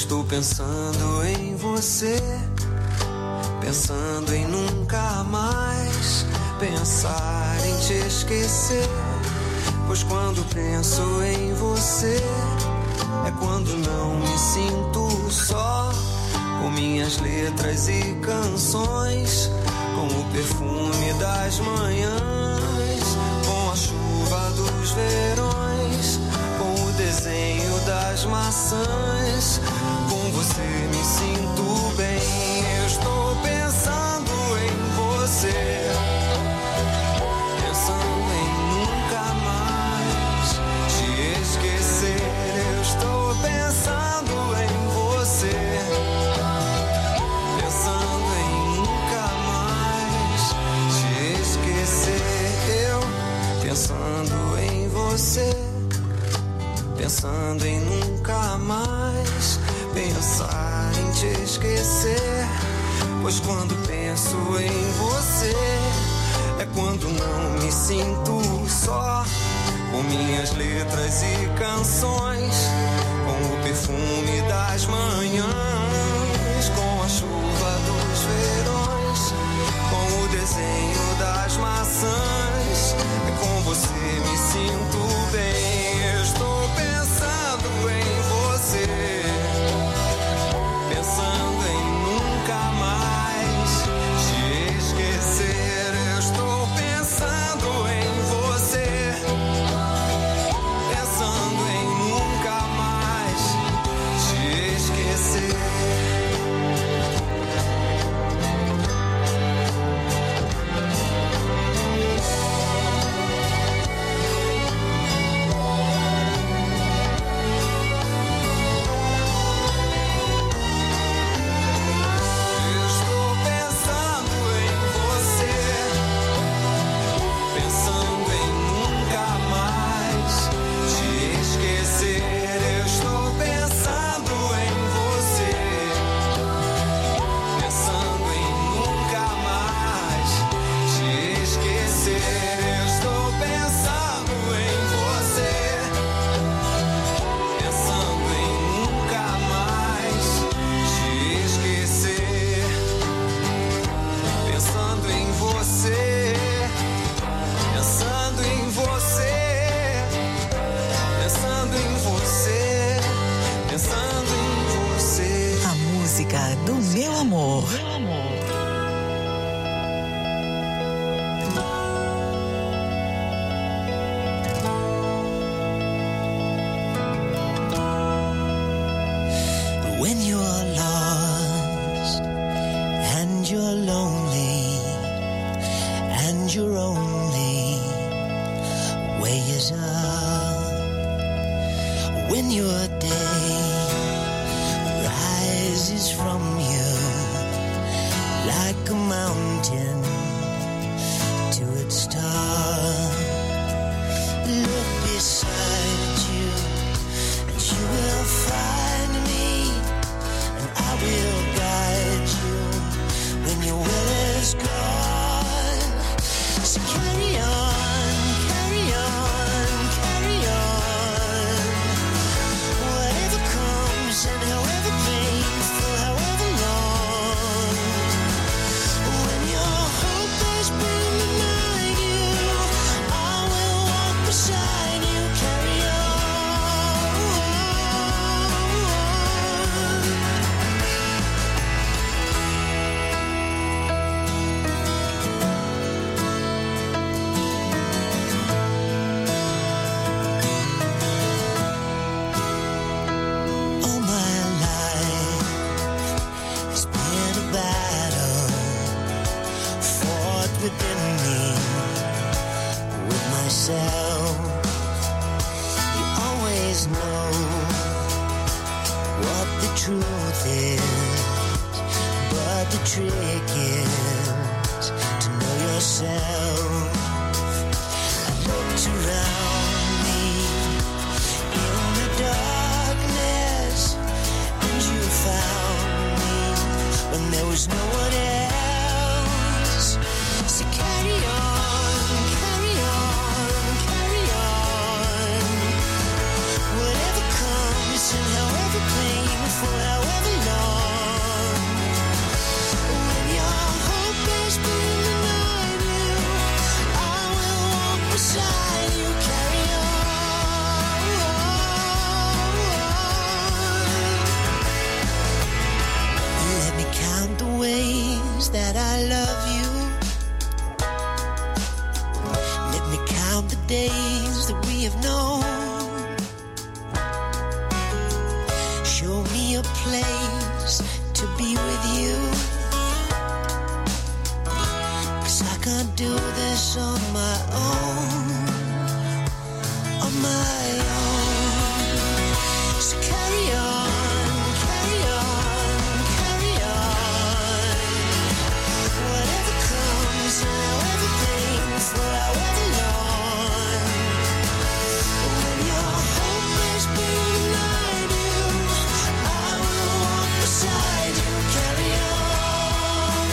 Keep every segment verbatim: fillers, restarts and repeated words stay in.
Estou pensando em você, pensando em nunca mais pensar em te esquecer. Pois quando penso em você, é quando não me sinto só, com minhas letras e canções, com o perfume das manhãs, com a chuva dos verões, com o desenho das maçãs. Com você me sinto bem. Eu estou pensando em você, pensando em nunca mais te esquecer. Eu estou pensando em você, pensando em nunca mais te esquecer. Eu pensando em você, pensando em nunca mais pensar em te esquecer. Pois quando penso em você, é quando não me sinto só, com minhas letras e canções, com o perfume das manhãs, com a chuva dos verões, com o desenho das maçãs. É com você me sinto bem. Eu estou pensando em você, pensando em nunca mais te esquecer. Eu estou pensando em você, pensando em nunca mais te esquecer. Do meu amor. When you're lost and you're lonely and your only way is up, when your day rises from you like a mountain to its top, look beside you and you will find me, and I will guide you when your will is gone. So carry on, carry on, carry on. Whatever comes and however painful, however long. When your hope has been denied you, I will walk beside you. Carry on. All my life has been a battle fought within me, with myself. You always know what the truth is, but the trick is to know yourself. I looked around me in the darkness, and you found me when there was no one else. So carry on, carry on, carry on. Whatever comes and however painful, however days that we have known. Show me a place to be with you. 'Cause I can't do this on my own. On my own. So carry on, carry on, carry on. Whatever comes, however painful, however long. When your hope has been denied you, I will walk beside you. Carry on.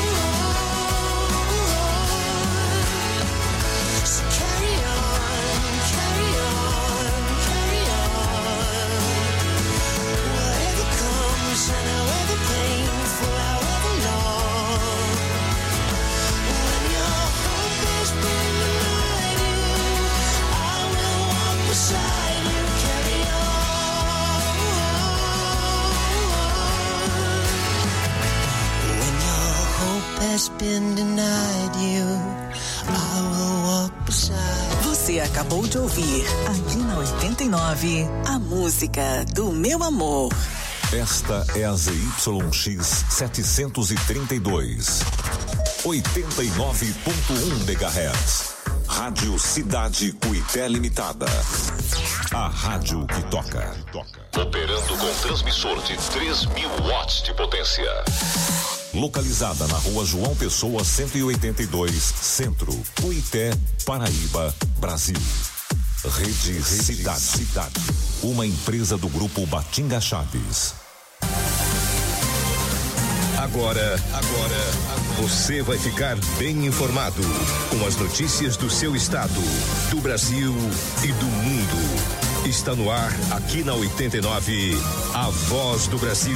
So carry on, carry on, carry on. Whatever comes and however painful, however long. When your hope has been denied you, I will walk beside you. Carry on. When your hope has been denied you, I will walk beside. Você acabou de ouvir aqui na oitenta e nove, a música do meu amor. Esta é a Z Y X setecentos e trinta e dois, oitenta e nove ponto um megahertz. Rádio Cidade Cuité Limitada. A rádio que toca. Operando com transmissor de três mil watts de potência. Localizada na rua João Pessoa cento e oitenta e dois, Centro, Cuité, Paraíba, Brasil. Rede, Rede Cidade. Cidade. Uma empresa do grupo Batinga Chaves. Agora, agora, você vai ficar bem informado com as notícias do seu estado, do Brasil e do mundo. Está no ar, aqui na oitenta e nove, a Voz do Brasil.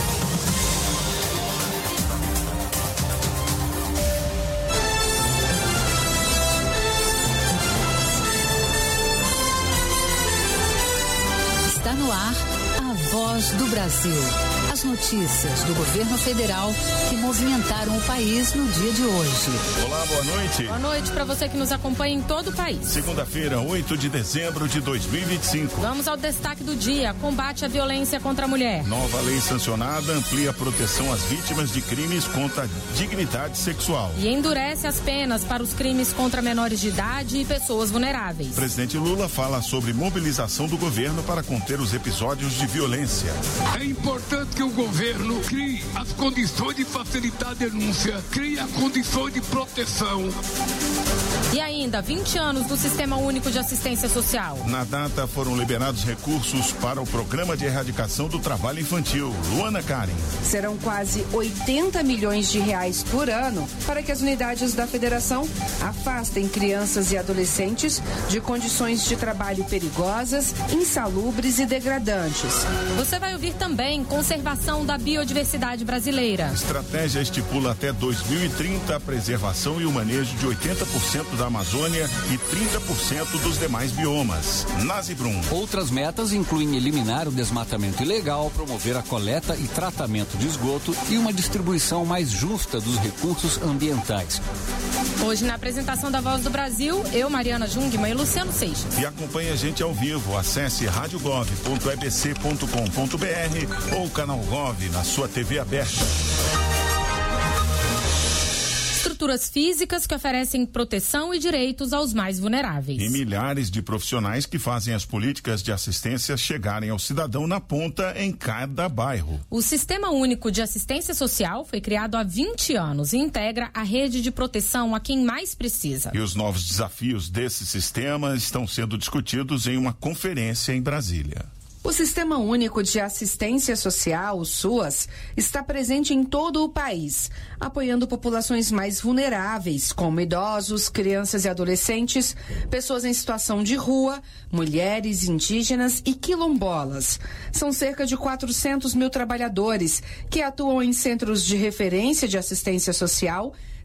Está no ar, a Voz do Brasil. As notícias do governo federal que movimentaram o país no dia de hoje. Olá, boa noite. Boa noite para você que nos acompanha em todo o país. Segunda-feira, oito de dezembro de dois mil e vinte e cinco. Vamos ao destaque do dia: combate à violência contra a mulher. Nova lei sancionada amplia a proteção às vítimas de crimes contra a dignidade sexual. E endurece as penas para os crimes contra menores de idade e pessoas vulneráveis. Presidente Lula fala sobre mobilização do governo para conter os episódios de violência. É importante que o governo crie as condições de facilitar a denúncia, crie as condições de proteção. E ainda, vinte anos do Sistema Único de Assistência Social. Na data foram liberados recursos para o Programa de Erradicação do Trabalho Infantil. Luana Karen. Serão quase oitenta milhões de reais por ano para que as unidades da federação afastem crianças e adolescentes de condições de trabalho perigosas, insalubres e degradantes. Você vai ouvir também conservação da biodiversidade brasileira. A estratégia estipula até dois mil e trinta a preservação e o manejo de oitenta por cento da Amazônia e trinta por cento dos demais biomas. Nazibrum. Outras metas incluem eliminar o desmatamento ilegal, promover a coleta e tratamento de esgoto e uma distribuição mais justa dos recursos ambientais. Hoje, na apresentação da Voz do Brasil, eu, Mariana Jungmann e Luciano Seixas. E acompanhe a gente ao vivo. Acesse rádio gov ponto e b c ponto com ponto b r ou canal Gov na sua T V aberta. Estruturas físicas que oferecem proteção e direitos aos mais vulneráveis. E milhares de profissionais que fazem as políticas de assistência chegarem ao cidadão na ponta em cada bairro. O Sistema Único de Assistência Social foi criado há vinte anos e integra a rede de proteção a quem mais precisa. E os novos desafios desse sistema estão sendo discutidos em uma conferência em Brasília. O Sistema Único de Assistência Social, o SUAS, está presente em todo o país, apoiando populações mais vulneráveis, como idosos, crianças e adolescentes, pessoas em situação de rua, mulheres, indígenas e quilombolas. São cerca de quatrocentos mil trabalhadores que atuam em centros de referência de assistência social,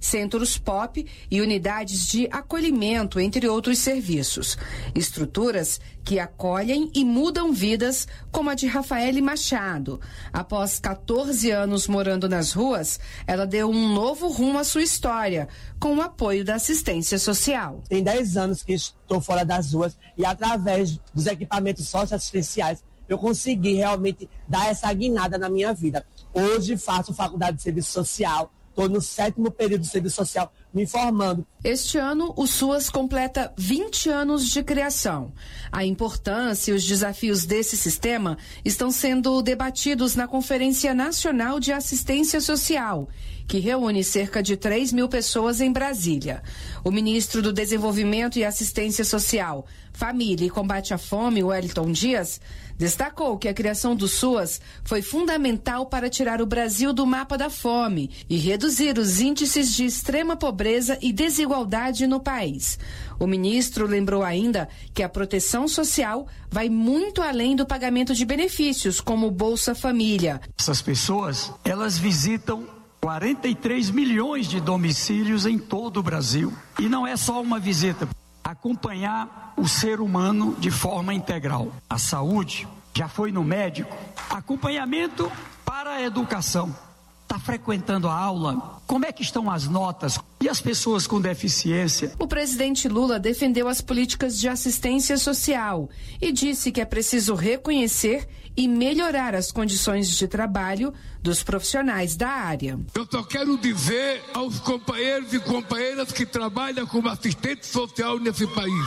centros pop e unidades de acolhimento, entre outros serviços. Estruturas que acolhem e mudam vidas, como a de Rafaele Machado. Após quatorze anos morando nas ruas, ela deu um novo rumo à sua história, com o apoio da assistência social. Tem dez anos que estou fora das ruas e através dos equipamentos socioassistenciais eu consegui realmente dar essa guinada na minha vida. Hoje faço faculdade de serviço social, estou no sétimo período de serviço social, me formando. Este ano, o SUAS completa vinte anos de criação. A importância e os desafios desse sistema estão sendo debatidos na Conferência Nacional de Assistência Social, que reúne cerca de três mil pessoas em Brasília. O ministro do Desenvolvimento e Assistência Social, Família e Combate à Fome, Wellington Dias, destacou que a criação do SUAS foi fundamental para tirar o Brasil do mapa da fome e reduzir os índices de extrema pobreza e desigualdade no país. O ministro lembrou ainda que a proteção social vai muito além do pagamento de benefícios, como o Bolsa Família. Essas pessoas, elas visitam quarenta e três milhões de domicílios em todo o Brasil. E não é só uma visita. Acompanhar o ser humano de forma integral. A saúde, já foi no médico, acompanhamento para a educação. Está frequentando a aula? Como é que estão as notas? E as pessoas com deficiência? O presidente Lula defendeu as políticas de assistência social e disse que é preciso reconhecer e melhorar as condições de trabalho dos profissionais da área. Eu só quero dizer aos companheiros e companheiras que trabalham como assistente social nesse país,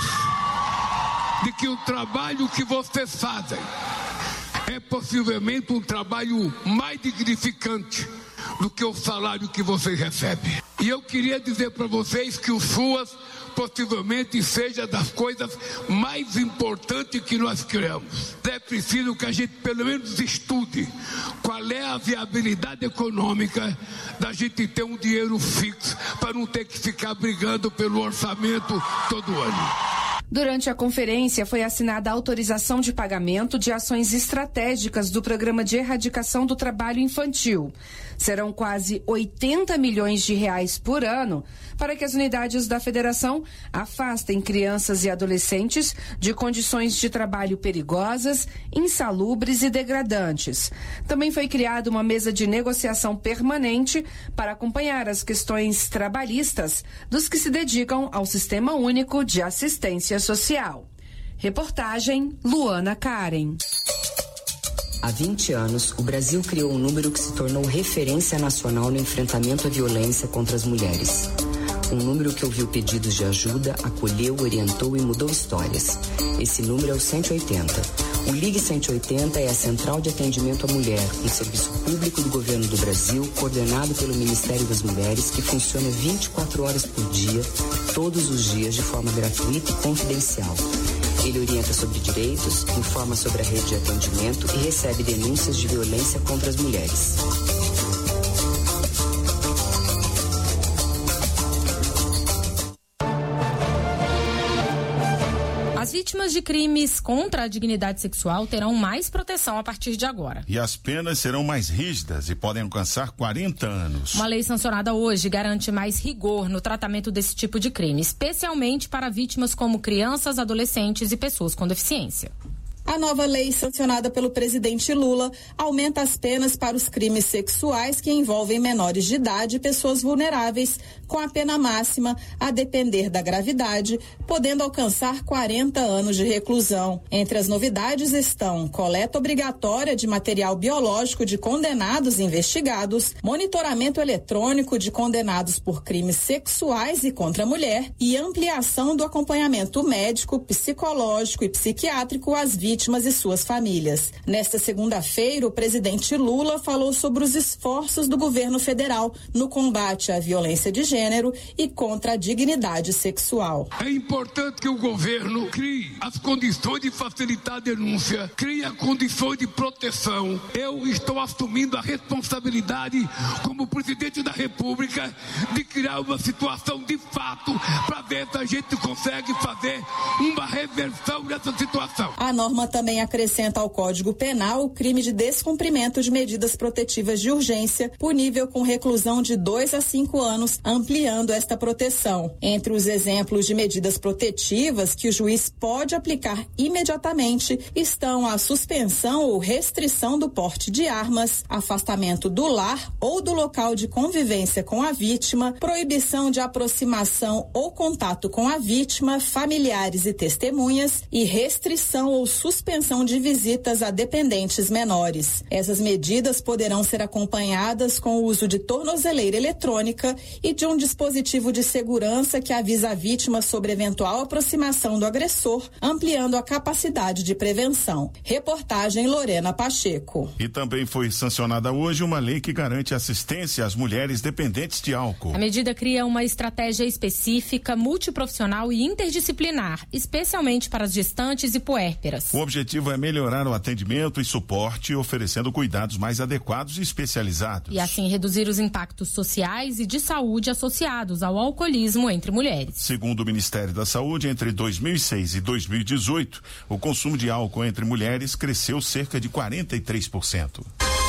de que o trabalho que vocês fazem é possivelmente um trabalho mais dignificante do que o salário que vocês recebem. E eu queria dizer para vocês que o SUAS possivelmente seja das coisas mais importantes que nós criamos. É preciso que a gente pelo menos estude qual é a viabilidade econômica da gente ter um dinheiro fixo para não ter que ficar brigando pelo orçamento todo ano. Durante a conferência, foi assinada a autorização de pagamento de ações estratégicas do Programa de Erradicação do Trabalho Infantil. Serão quase oitenta milhões de reais por ano para que as unidades da federação afastem crianças e adolescentes de condições de trabalho perigosas, insalubres e degradantes. Também foi criada uma mesa de negociação permanente para acompanhar as questões trabalhistas dos que se dedicam ao Sistema Único de Assistência Social. Reportagem Luana Karen. Há vinte anos, o Brasil criou um número que se tornou referência nacional no enfrentamento à violência contra as mulheres. Um número que ouviu pedidos de ajuda, acolheu, orientou e mudou histórias. Esse número é o cento e oitenta. O Ligue cento e oitenta é a central de atendimento à mulher, um serviço público do governo do Brasil, coordenado pelo Ministério das Mulheres, que funciona vinte e quatro horas por dia, todos os dias, de forma gratuita e confidencial. Ele orienta sobre direitos, informa sobre a rede de atendimento e recebe denúncias de violência contra as mulheres. As vítimas de crimes contra a dignidade sexual terão mais proteção a partir de agora. E as penas serão mais rígidas e podem alcançar quarenta anos. Uma lei sancionada hoje garante mais rigor no tratamento desse tipo de crime, especialmente para vítimas como crianças, adolescentes e pessoas com deficiência. A nova lei sancionada pelo presidente Lula aumenta as penas para os crimes sexuais que envolvem menores de idade e pessoas vulneráveis, com a pena máxima, a depender da gravidade, podendo alcançar quarenta anos de reclusão. Entre as novidades estão coleta obrigatória de material biológico de condenados investigados, monitoramento eletrônico de condenados por crimes sexuais e contra a mulher e ampliação do acompanhamento médico, psicológico e psiquiátrico às vítimas vítimas e suas famílias. Nesta segunda-feira, o presidente Lula falou sobre os esforços do governo federal no combate à violência de gênero e contra a dignidade sexual. É importante que o governo crie as condições de facilitar a denúncia, crie a condições de proteção. Eu estou assumindo a responsabilidade como presidente da República de criar uma situação de fato para ver se a gente consegue fazer uma reversão dessa situação. A norma norma também acrescenta ao Código Penal o crime de descumprimento de medidas protetivas de urgência, punível com reclusão de dois a cinco anos, ampliando esta proteção. Entre os exemplos de medidas protetivas que o juiz pode aplicar imediatamente estão a suspensão ou restrição do porte de armas, afastamento do lar ou do local de convivência com a vítima, proibição de aproximação ou contato com a vítima, familiares e testemunhas e restrição ou suspensão de visitas a dependentes menores. Essas medidas poderão ser acompanhadas com o uso de tornozeleira eletrônica e de um dispositivo de segurança que avisa a vítima sobre eventual aproximação do agressor, ampliando a capacidade de prevenção. Reportagem Lorena Pacheco. E também foi sancionada hoje uma lei que garante assistência às mulheres dependentes de álcool. A medida cria uma estratégia específica, multiprofissional e interdisciplinar, especialmente para as gestantes e puérperas. O objetivo é melhorar o atendimento e suporte, oferecendo cuidados mais adequados e especializados. E assim reduzir os impactos sociais e de saúde associados ao alcoolismo entre mulheres. Segundo o Ministério da Saúde, entre dois mil e seis e dois mil e dezoito, o consumo de álcool entre mulheres cresceu cerca de quarenta e três por cento.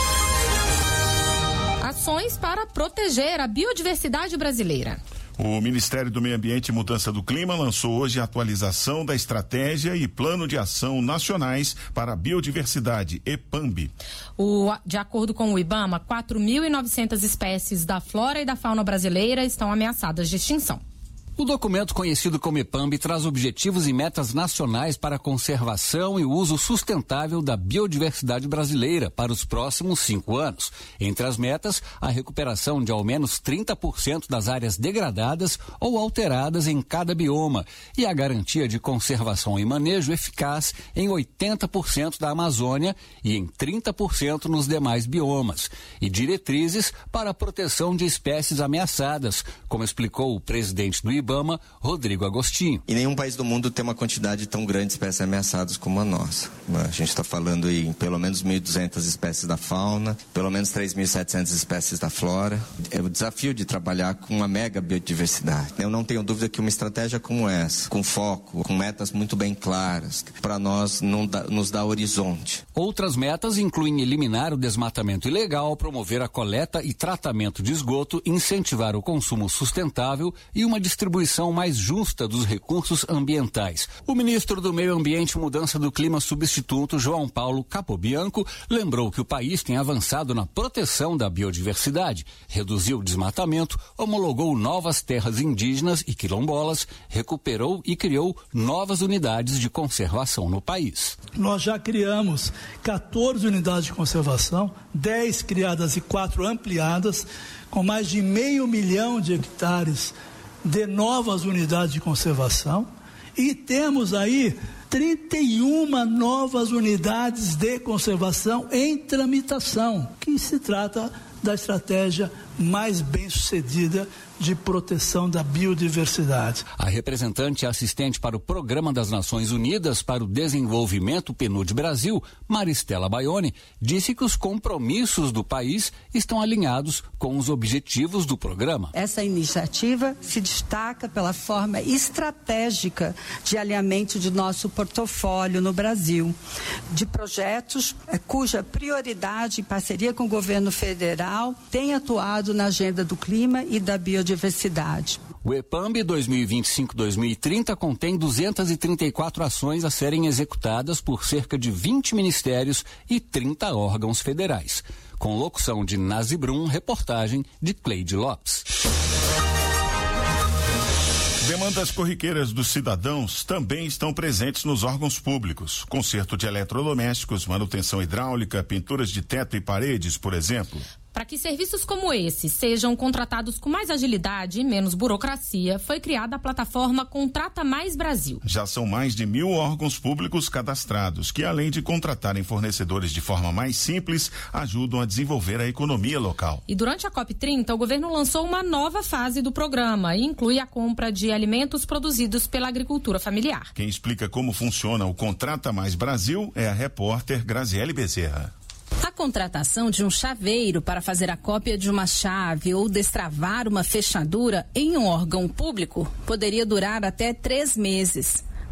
Ações para proteger a biodiversidade brasileira. O Ministério do Meio Ambiente e Mudança do Clima lançou hoje a atualização da estratégia e plano de ação nacionais para a biodiversidade, EPAMB. O, de acordo com o IBAMA, quatro mil e novecentas espécies da flora e da fauna brasileira estão ameaçadas de extinção. O documento conhecido como EPAMB traz objetivos e metas nacionais para a conservação e o uso sustentável da biodiversidade brasileira para os próximos cinco anos. Entre as metas, a recuperação de ao menos trinta por cento das áreas degradadas ou alteradas em cada bioma e a garantia de conservação e manejo eficaz em oitenta por cento da Amazônia e em trinta por cento nos demais biomas. E diretrizes para a proteção de espécies ameaçadas, como explicou o presidente do IBAMA, IBAMA, Rodrigo Agostinho. E nenhum país do mundo tem uma quantidade tão grande de espécies ameaçadas como a nossa. A gente está falando em pelo menos mil e duzentas espécies da fauna, pelo menos três mil e setecentas espécies da flora. É o desafio de trabalhar com uma mega biodiversidade. Eu não tenho dúvida que uma estratégia como essa, com foco, com metas muito bem claras, para nós não dá, nos dá horizonte. Outras metas incluem eliminar o desmatamento ilegal, promover a coleta e tratamento de esgoto, incentivar o consumo sustentável e uma distribuição mais justa dos recursos ambientais. O ministro do Meio Ambiente e Mudança do Clima substituto, João Paulo Capobianco, lembrou que o país tem avançado na proteção da biodiversidade, reduziu o desmatamento, homologou novas terras indígenas e quilombolas, recuperou e criou novas unidades de conservação no país. Nós já criamos quatorze unidades de conservação, dez criadas e quatro ampliadas, com mais de meio milhão de hectares de novas unidades de conservação, e temos aí trinta e uma novas unidades de conservação em tramitação, que se trata da estratégia mais bem-sucedida de proteção da biodiversidade. A representante assistente para o Programa das Nações Unidas para o Desenvolvimento PNUD Brasil, Maristela Baione, disse que os compromissos do país estão alinhados com os objetivos do programa. Essa iniciativa se destaca pela forma estratégica de alinhamento de nosso portfólio no Brasil, de projetos eh, cuja prioridade, em parceria com o governo federal, tem atuado na agenda do clima e da biodiversidade. O EPAMB dois mil e vinte e cinco a dois mil e trinta contém duzentas e trinta e quatro ações a serem executadas por cerca de vinte ministérios e trinta órgãos federais. Com locução de Nazi Brum, reportagem de Cleide Lopes. Demandas corriqueiras dos cidadãos também estão presentes nos órgãos públicos. Conserto de eletrodomésticos, manutenção hidráulica, pinturas de teto e paredes, por exemplo. Para que serviços como esse sejam contratados com mais agilidade e menos burocracia, foi criada a plataforma Contrata Mais Brasil. Já são mais de mil órgãos públicos cadastrados, que além de contratarem fornecedores de forma mais simples, ajudam a desenvolver a economia local. E durante a COP trinta, o governo lançou uma nova fase do programa e inclui a compra de alimentos produzidos pela agricultura familiar. Quem explica como funciona o Contrata Mais Brasil é a repórter Graziele Bezerra. A contratação de um chaveiro para fazer a cópia de uma chave ou destravar uma fechadura em um órgão público poderia durar até três meses.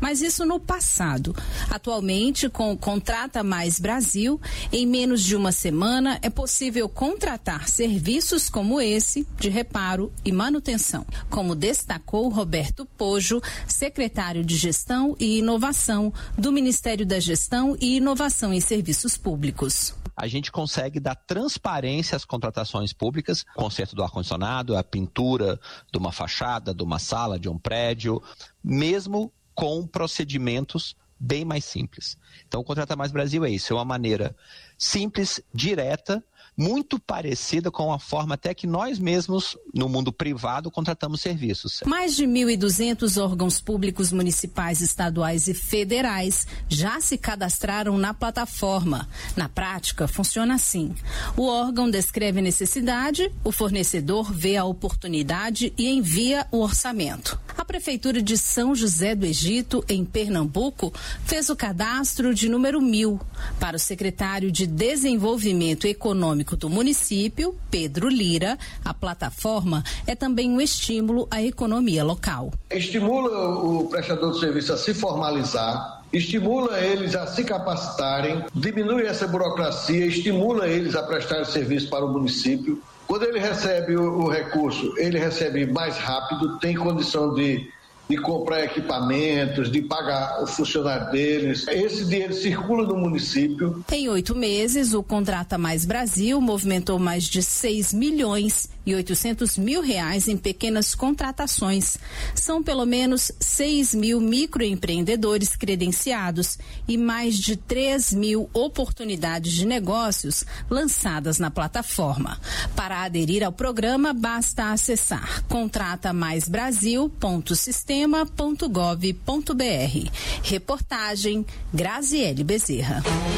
mas isso no passado. Atualmente, com o Contrata Mais Brasil, em menos de uma semana é possível contratar serviços como esse de reparo e manutenção, como destacou Roberto Pojo, secretário de Gestão e Inovação do Ministério da Gestão e Inovação em Serviços Públicos. A gente consegue dar transparência às contratações públicas, conserto do ar-condicionado, a pintura de uma fachada, de uma sala, de um prédio, mesmo com procedimentos bem mais simples. Então, o Contrata Mais Brasil é isso, é uma maneira simples, direta, muito parecida com a forma até que nós mesmos, no mundo privado, contratamos serviços. Mais de mil e duzentos órgãos públicos municipais, estaduais e federais já se cadastraram na plataforma. Na prática, funciona assim. O órgão descreve a necessidade, o fornecedor vê a oportunidade e envia o orçamento. A Prefeitura de São José do Egito, em Pernambuco, fez o cadastro de número mil. Para o secretário de Desenvolvimento Econômico do município, Pedro Lira, a plataforma é também um estímulo à economia local. Estimula o prestador de serviço a se formalizar, estimula eles a se capacitarem, diminui essa burocracia, estimula eles a prestar serviço para o município. Quando ele recebe o, o recurso, ele recebe mais rápido, tem condição de de comprar equipamentos, de pagar o funcionário deles. Esse dinheiro circula no município. Em oito meses, o Contrata Mais Brasil movimentou mais de seis milhões e oitocentos mil reais em pequenas contratações. São pelo menos seis mil microempreendedores credenciados e mais de três mil oportunidades de negócios lançadas na plataforma. Para aderir ao programa, basta acessar contrata mais brasil ponto sistema ponto gov ponto br. Reportagem Graziele Bezerra.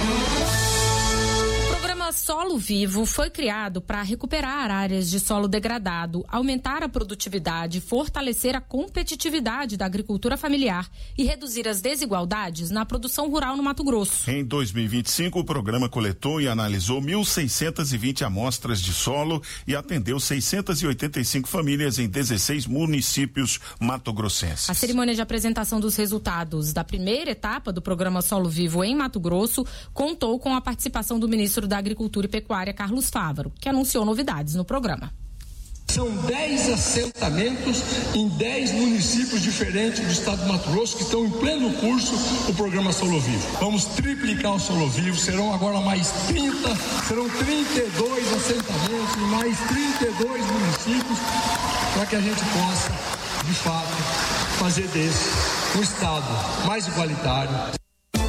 O programa Solo Vivo foi criado para recuperar áreas de solo degradado, aumentar a produtividade, fortalecer a competitividade da agricultura familiar e reduzir as desigualdades na produção rural no Mato Grosso. Em dois mil e vinte e cinco, o programa coletou e analisou mil seiscentas e vinte amostras de solo e atendeu seiscentas e oitenta e cinco famílias em dezesseis municípios matogrossenses. A cerimônia de apresentação dos resultados da primeira etapa do programa Solo Vivo em Mato Grosso contou com a participação do ministro da Agricultura e Pecuária, Carlos Fávaro, que anunciou novidades no programa. São dez assentamentos em dez municípios diferentes do estado do Mato Grosso que estão em pleno curso o programa Solo Vivo. Vamos triplicar o Solo Vivo, serão agora mais trinta, serão trinta e dois assentamentos em mais trinta e dois municípios para que a gente possa, de fato, fazer desse um estado mais igualitário.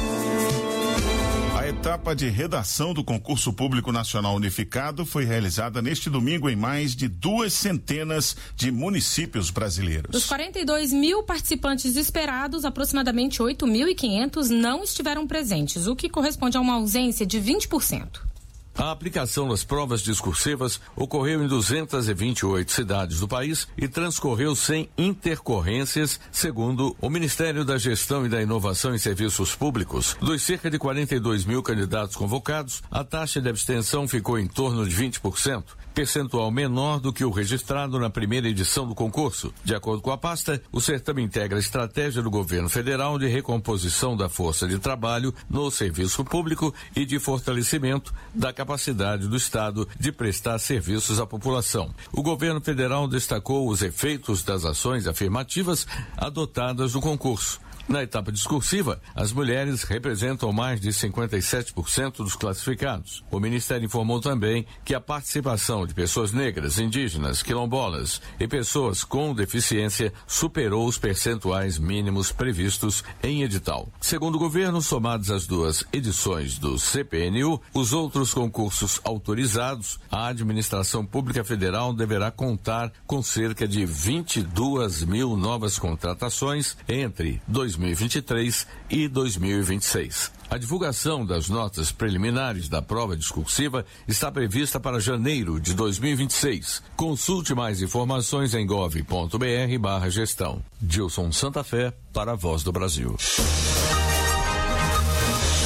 A etapa de redação do Concurso Público Nacional Unificado foi realizada neste domingo em mais de duas centenas de municípios brasileiros. Dos quarenta e dois mil participantes esperados, aproximadamente oito mil e quinhentos não estiveram presentes, o que corresponde a uma ausência de vinte por cento. A aplicação das provas discursivas ocorreu em duzentas e vinte e oito cidades do país e transcorreu sem intercorrências, segundo o Ministério da Gestão e da Inovação em Serviços Públicos. Dos cerca de quarenta e dois mil candidatos convocados, a taxa de abstenção ficou em torno de vinte por cento, percentual menor do que o registrado na primeira edição do concurso. De acordo com a pasta, o certame integra a estratégia do governo federal de recomposição da força de trabalho no serviço público e de fortalecimento da capacidade capacidade do Estado de prestar serviços à população. O governo federal destacou os efeitos das ações afirmativas adotadas no concurso. Na etapa discursiva, as mulheres representam mais de cinquenta e sete por cento dos classificados. O Ministério informou também que a participação de pessoas negras, indígenas, quilombolas e pessoas com deficiência superou os percentuais mínimos previstos em edital. Segundo o governo, somadas as duas edições do C P N U, os outros concursos autorizados, a Administração Pública Federal deverá contar com cerca de vinte e duas mil novas contratações entre dois mil e vinte e três e dois mil e vinte e seis. A divulgação das notas preliminares da prova discursiva está prevista para janeiro de dois mil e vinte e seis. Consulte mais informações em gov ponto br barra gestão. Dilson Santa Fé para a Voz do Brasil. A partir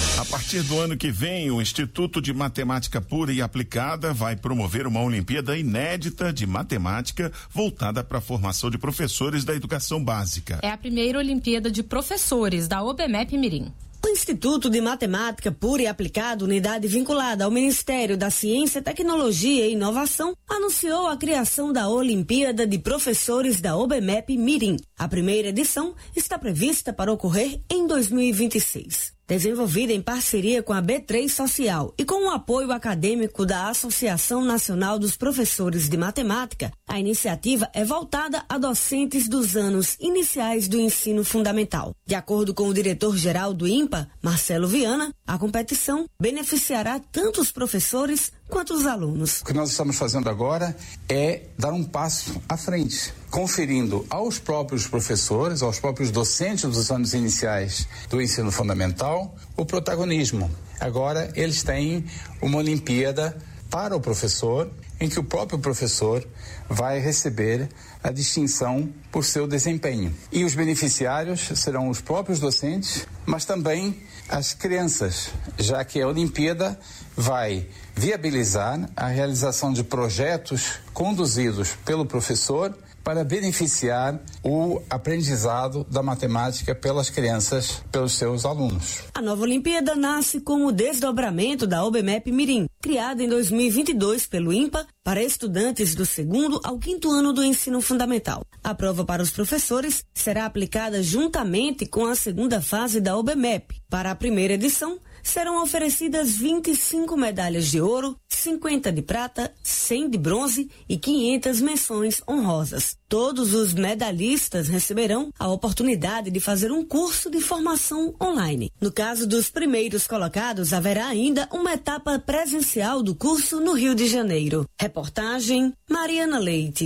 partir do ano que vem, o Instituto de Matemática Pura e Aplicada vai promover uma Olimpíada inédita de matemática voltada para a formação de professores da educação básica. É a primeira Olimpíada de professores da OBMEP Mirim. O Instituto de Matemática Pura e Aplicada, unidade vinculada ao Ministério da Ciência, Tecnologia e Inovação, anunciou a criação da Olimpíada de Professores da OBMEP Mirim. A primeira edição está prevista para ocorrer em dois mil e vinte e seis. Desenvolvida em parceria com a B três Social e com o apoio acadêmico da Associação Nacional dos Professores de Matemática, a iniciativa é voltada a docentes dos anos iniciais do ensino fundamental. De acordo com o diretor-geral do INPA, Marcelo Viana, a competição beneficiará tanto os professores quanto os alunos. O que nós estamos fazendo agora é dar um passo à frente, conferindo aos próprios professores, aos próprios docentes dos anos iniciais do ensino fundamental, o protagonismo. Agora eles têm uma Olimpíada para o professor, em que o próprio professor vai receber a distinção por seu desempenho. E os beneficiários serão os próprios docentes, mas também as crianças, já que a Olimpíada vai viabilizar a realização de projetos conduzidos pelo professor para beneficiar o aprendizado da matemática pelas crianças, pelos seus alunos. A nova Olimpíada nasce como desdobramento da OBMEP Mirim, criada em dois mil e vinte e dois pelo INPA para estudantes do segundo ao quinto ano do ensino fundamental. A prova para os professores será aplicada juntamente com a segunda fase da OBMEP. Para a primeira edição, serão oferecidas vinte e cinco medalhas de ouro, cinquenta de prata, cem de bronze e quinhentas menções honrosas. Todos os medalhistas receberão a oportunidade de fazer um curso de formação online. No caso dos primeiros colocados, haverá ainda uma etapa presencial do curso no Rio de Janeiro. Reportagem Mariana Leite.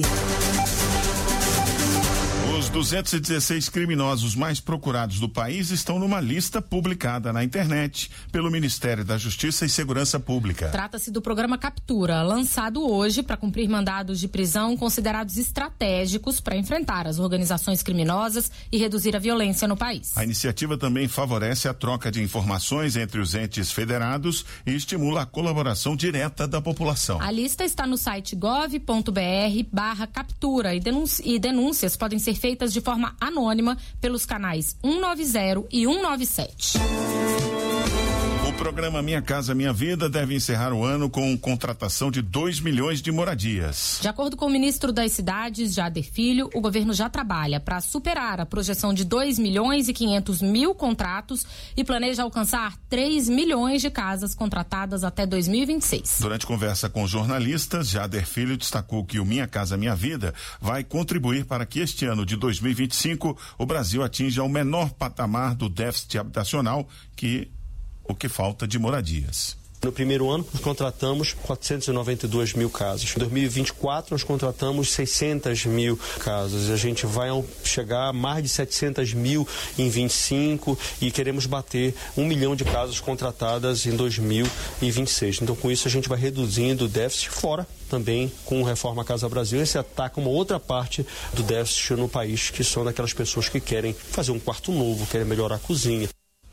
Os duzentos e dezesseis criminosos mais procurados do país estão numa lista publicada na internet pelo Ministério da Justiça e Segurança Pública. Trata-se do programa Captura, lançado hoje para cumprir mandados de prisão considerados estratégicos para enfrentar as organizações criminosas e reduzir a violência no país. A iniciativa também favorece a troca de informações entre os entes federados e estimula a colaboração direta da população. A lista está no site gov ponto br barra captura e, e denúncias podem ser feitas de forma anônima pelos canais cento e noventa e cento e noventa e sete. O programa Minha Casa Minha Vida deve encerrar o ano com contratação de dois milhões de moradias. De acordo com o ministro das Cidades, Jader Filho, o governo já trabalha para superar a projeção de dois milhões e quinhentos mil contratos e planeja alcançar três milhões de casas contratadas até dois mil e vinte e seis. Durante conversa com jornalistas, Jader Filho destacou que o Minha Casa Minha Vida vai contribuir para que este ano de dois mil e vinte e cinco o Brasil atinja o menor patamar do déficit habitacional, que o que falta de moradias. No primeiro ano, nós contratamos quatrocentos e noventa e dois mil casas. Em dois mil e vinte e quatro, nós contratamos seiscentas mil casas. A gente vai chegar a mais de setecentas mil em vinte e cinco e queremos bater um milhão de casas contratadas em dois mil e vinte e seis. Então, com isso, a gente vai reduzindo o déficit, fora também com o Reforma Casa Brasil. Esse ataca uma outra parte do déficit no país, que são daquelas pessoas que querem fazer um quarto novo, querem melhorar a cozinha.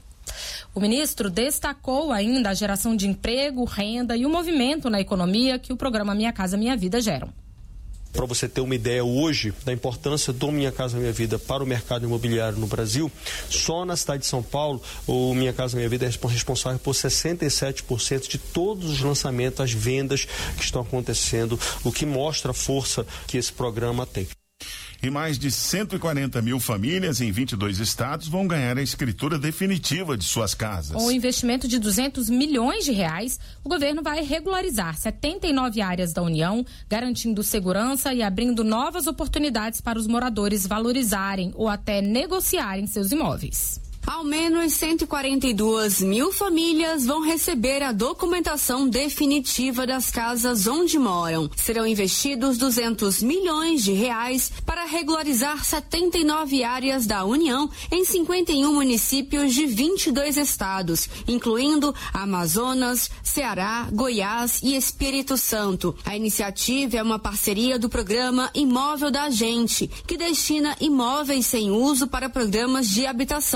O ministro destacou ainda a geração de emprego, renda e o movimento na economia que o programa Minha Casa Minha Vida geram. Para você ter uma ideia hoje da importância do Minha Casa Minha Vida para o mercado imobiliário no Brasil, só na cidade de São Paulo, o Minha Casa Minha Vida é responsável por sessenta e sete por cento de todos os lançamentos, as vendas que estão acontecendo, o que mostra a força que esse programa tem. E mais de cento e quarenta mil famílias em vinte e dois estados vão ganhar a escritura definitiva de suas casas. Com o investimento de duzentos milhões de reais, o governo vai regularizar setenta e nove áreas da União, garantindo segurança e abrindo novas oportunidades para os moradores valorizarem ou até negociarem seus imóveis. Ao menos cento e quarenta e duas mil famílias vão receber a documentação definitiva das casas onde moram. Serão investidos duzentos milhões de reais para regularizar setenta e nove áreas da União em cinquenta e um municípios de vinte e dois estados, incluindo Amazonas, Ceará, Goiás e Espírito Santo. A iniciativa é uma parceria do programa Imóvel da Gente, que destina imóveis sem uso para programas de habitação, e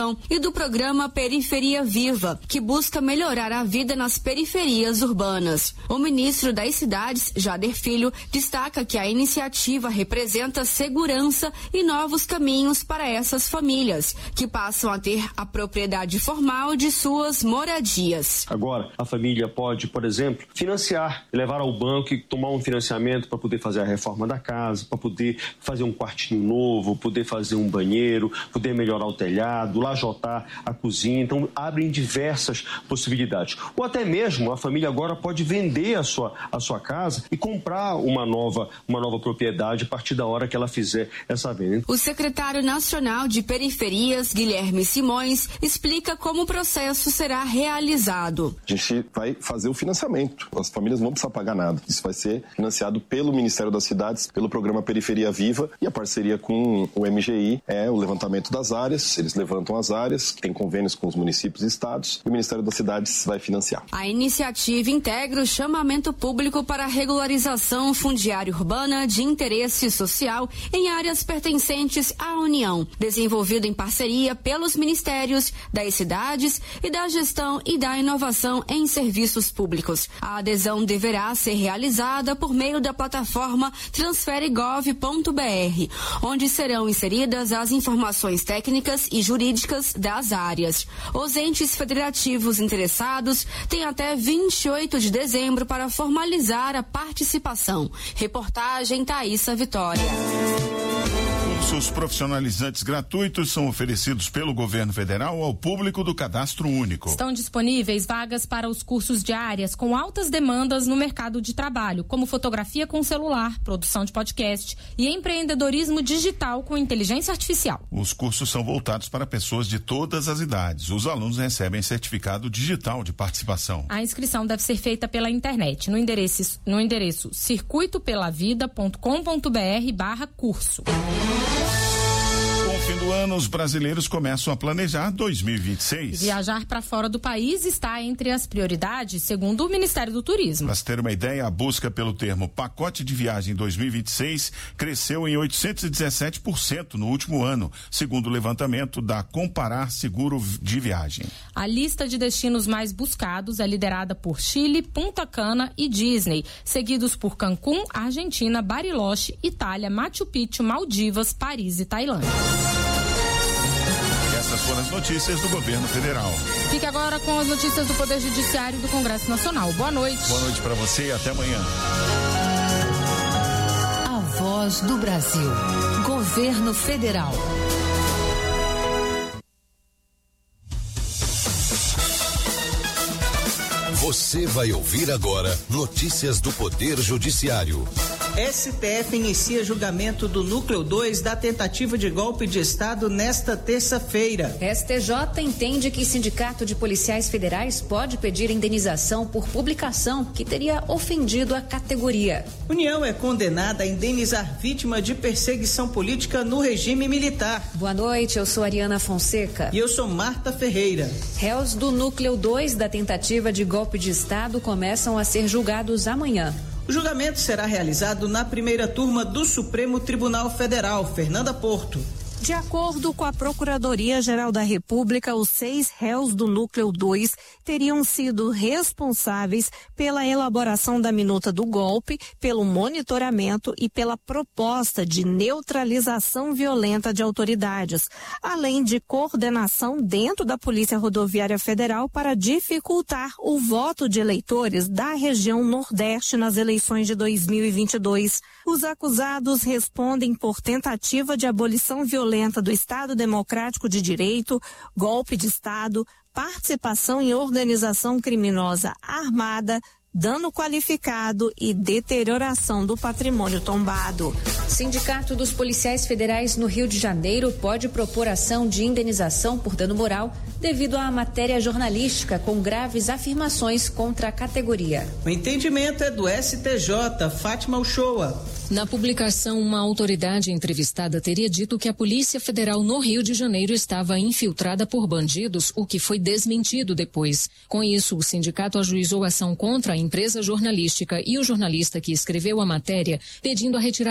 do programa Periferia Viva, que busca melhorar a vida nas periferias urbanas. O ministro das Cidades, Jader Filho, destaca que a iniciativa representa segurança e novos caminhos para essas famílias, que passam a ter a propriedade formal de suas moradias. Agora, a família pode, por exemplo, financiar, levar ao banco e tomar um financiamento para poder fazer a reforma da casa, para poder fazer um quartinho novo, poder fazer um banheiro, poder melhorar o telhado, lajotar a cozinha. Então, abrem diversas possibilidades. Ou até mesmo a família agora pode vender a sua, a sua casa e comprar uma nova, uma nova propriedade a partir da hora que ela fizer essa venda. O secretário nacional de Periferias, Guilherme Simões, explica como o processo será realizado. A gente vai fazer o financiamento. As famílias não vão precisar pagar nada. Isso vai ser financiado pelo Ministério das Cidades, pelo programa Periferia Viva, e a parceria com o M G I é o levantamento das áreas. Eles levantam as áreas, tem convênios com os municípios e estados, e o Ministério das Cidades vai financiar. A iniciativa integra o chamamento público para a regularização fundiária urbana de interesse social em áreas pertencentes à União, desenvolvido em parceria pelos Ministérios das Cidades e da Gestão e da Inovação em Serviços Públicos. A adesão deverá ser realizada por meio da plataforma transfere gov ponto b r, onde serão inseridas as informações técnicas e jurídicas das áreas. Os entes federativos interessados têm até vinte e oito de dezembro para formalizar a participação. Reportagem Thaísa Vitória. Cursos profissionalizantes gratuitos são oferecidos pelo governo federal ao público do Cadastro Único. Estão disponíveis vagas para os cursos de áreas com altas demandas no mercado de trabalho, como fotografia com celular, produção de podcast e empreendedorismo digital com inteligência artificial. Os cursos são voltados para pessoas de todas as idades. Os alunos recebem certificado digital de participação. A inscrição deve ser feita pela internet, no endereço, no endereço circuito pela vida ponto com ponto b r barra curso. Com o fim do ano, os brasileiros começam a planejar dois mil e vinte e seis. Viajar para fora do país está entre as prioridades, segundo o Ministério do Turismo. Para se ter uma ideia, a busca pelo termo pacote de viagem dois mil e vinte e seis cresceu em oitocentos e dezessete por cento no último ano, segundo o levantamento da Comparar Seguro de Viagem. A lista de destinos mais buscados é liderada por Chile, Punta Cana e Disney, seguidos por Cancún, Argentina, Bariloche, Itália, Machu Picchu, Maldivas, Paris e Tailândia. Essas foram as notícias do governo federal. Fique agora com as notícias do Poder Judiciário e do Congresso Nacional. Boa noite. Boa noite para você e até amanhã. A Voz do Brasil. Governo Federal. Você vai ouvir agora notícias do Poder Judiciário. S T F inicia julgamento do núcleo dois da tentativa de golpe de Estado nesta terça-feira. S T J entende que Sindicato de Policiais Federais pode pedir indenização por publicação que teria ofendido a categoria. União é condenada a indenizar vítima de perseguição política no regime militar. Boa noite, eu sou Ariana Fonseca. E eu sou Marta Ferreira. Réus do núcleo dois da tentativa de golpe de Estado começam a ser julgados amanhã. O julgamento será realizado na primeira turma do Supremo Tribunal Federal, Fernanda Porto. De acordo com a Procuradoria-Geral da República, os seis réus do Núcleo dois teriam sido responsáveis pela elaboração da minuta do golpe, pelo monitoramento e pela proposta de neutralização violenta de autoridades, além de coordenação dentro da Polícia Rodoviária Federal para dificultar o voto de eleitores da região Nordeste nas eleições de dois mil e vinte e dois. Os acusados respondem por tentativa de abolição violenta do Estado Democrático de Direito, golpe de Estado, participação em organização criminosa armada, dano qualificado e deterioração do patrimônio tombado. Sindicato dos Policiais Federais no Rio de Janeiro pode propor ação de indenização por dano moral devido à matéria jornalística com graves afirmações contra a categoria. O entendimento é do S T J, Fátima Uchoa. Na publicação, uma autoridade entrevistada teria dito que a Polícia Federal no Rio de Janeiro estava infiltrada por bandidos, o que foi desmentido depois. Com isso, o sindicato ajuizou ação contra a empresa jornalística e o jornalista que escreveu a matéria, pedindo a retirada do texto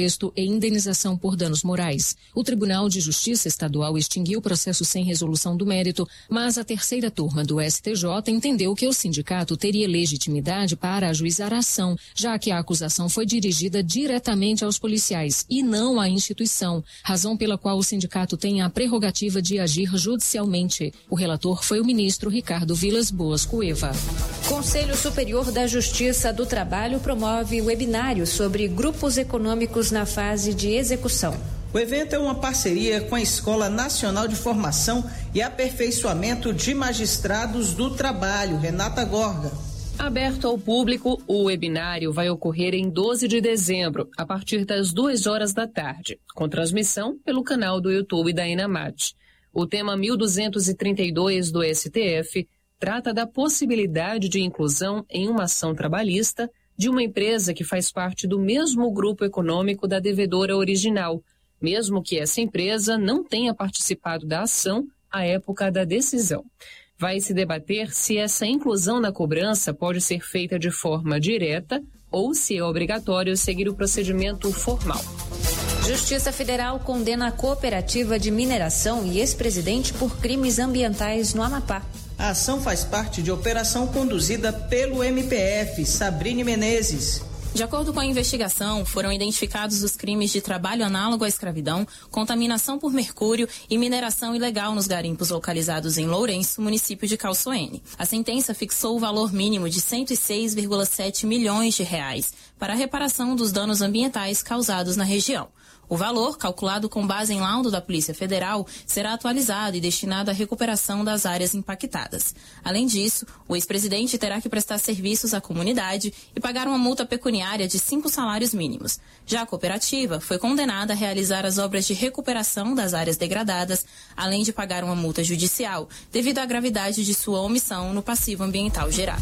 contexto e indenização por danos morais. O Tribunal de Justiça Estadual extinguiu o processo sem resolução do mérito, mas a terceira turma do S T J entendeu que o sindicato teria legitimidade para ajuizar a ação, já que a acusação foi dirigida diretamente aos policiais e não à instituição, razão pela qual o sindicato tem a prerrogativa de agir judicialmente. O relator foi o ministro Ricardo Vilas Boas Cueva. Conselho Superior da Justiça do Trabalho promove webinário sobre grupos econômicos na fase de execução. O evento é uma parceria com a Escola Nacional de Formação e Aperfeiçoamento de Magistrados do Trabalho, Renata Gorga. Aberto ao público, o webinário vai ocorrer em doze de dezembro, a partir das duas horas da tarde, com transmissão pelo canal do YouTube da Enamat. O tema mil duzentos e trinta e dois do S T F trata da possibilidade de inclusão em uma ação trabalhista de uma empresa que faz parte do mesmo grupo econômico da devedora original, mesmo que essa empresa não tenha participado da ação à época da decisão. Vai se debater se essa inclusão na cobrança pode ser feita de forma direta ou se é obrigatório seguir o procedimento formal. Justiça Federal condena a cooperativa de mineração e ex-presidente por crimes ambientais no Amapá. A ação faz parte de operação conduzida pelo M P F, Sabrine Menezes. De acordo com a investigação, foram identificados os crimes de trabalho análogo à escravidão, contaminação por mercúrio e mineração ilegal nos garimpos localizados em Lourenço, município de Calçoene. A sentença fixou o valor mínimo de cento e seis vírgula sete milhões de reais para a reparação dos danos ambientais causados na região. O valor, calculado com base em laudo da Polícia Federal, será atualizado e destinado à recuperação das áreas impactadas. Além disso, o ex-presidente terá que prestar serviços à comunidade e pagar uma multa pecuniária de cinco salários mínimos. Já a cooperativa foi condenada a realizar as obras de recuperação das áreas degradadas, além de pagar uma multa judicial, devido à gravidade de sua omissão no passivo ambiental gerado.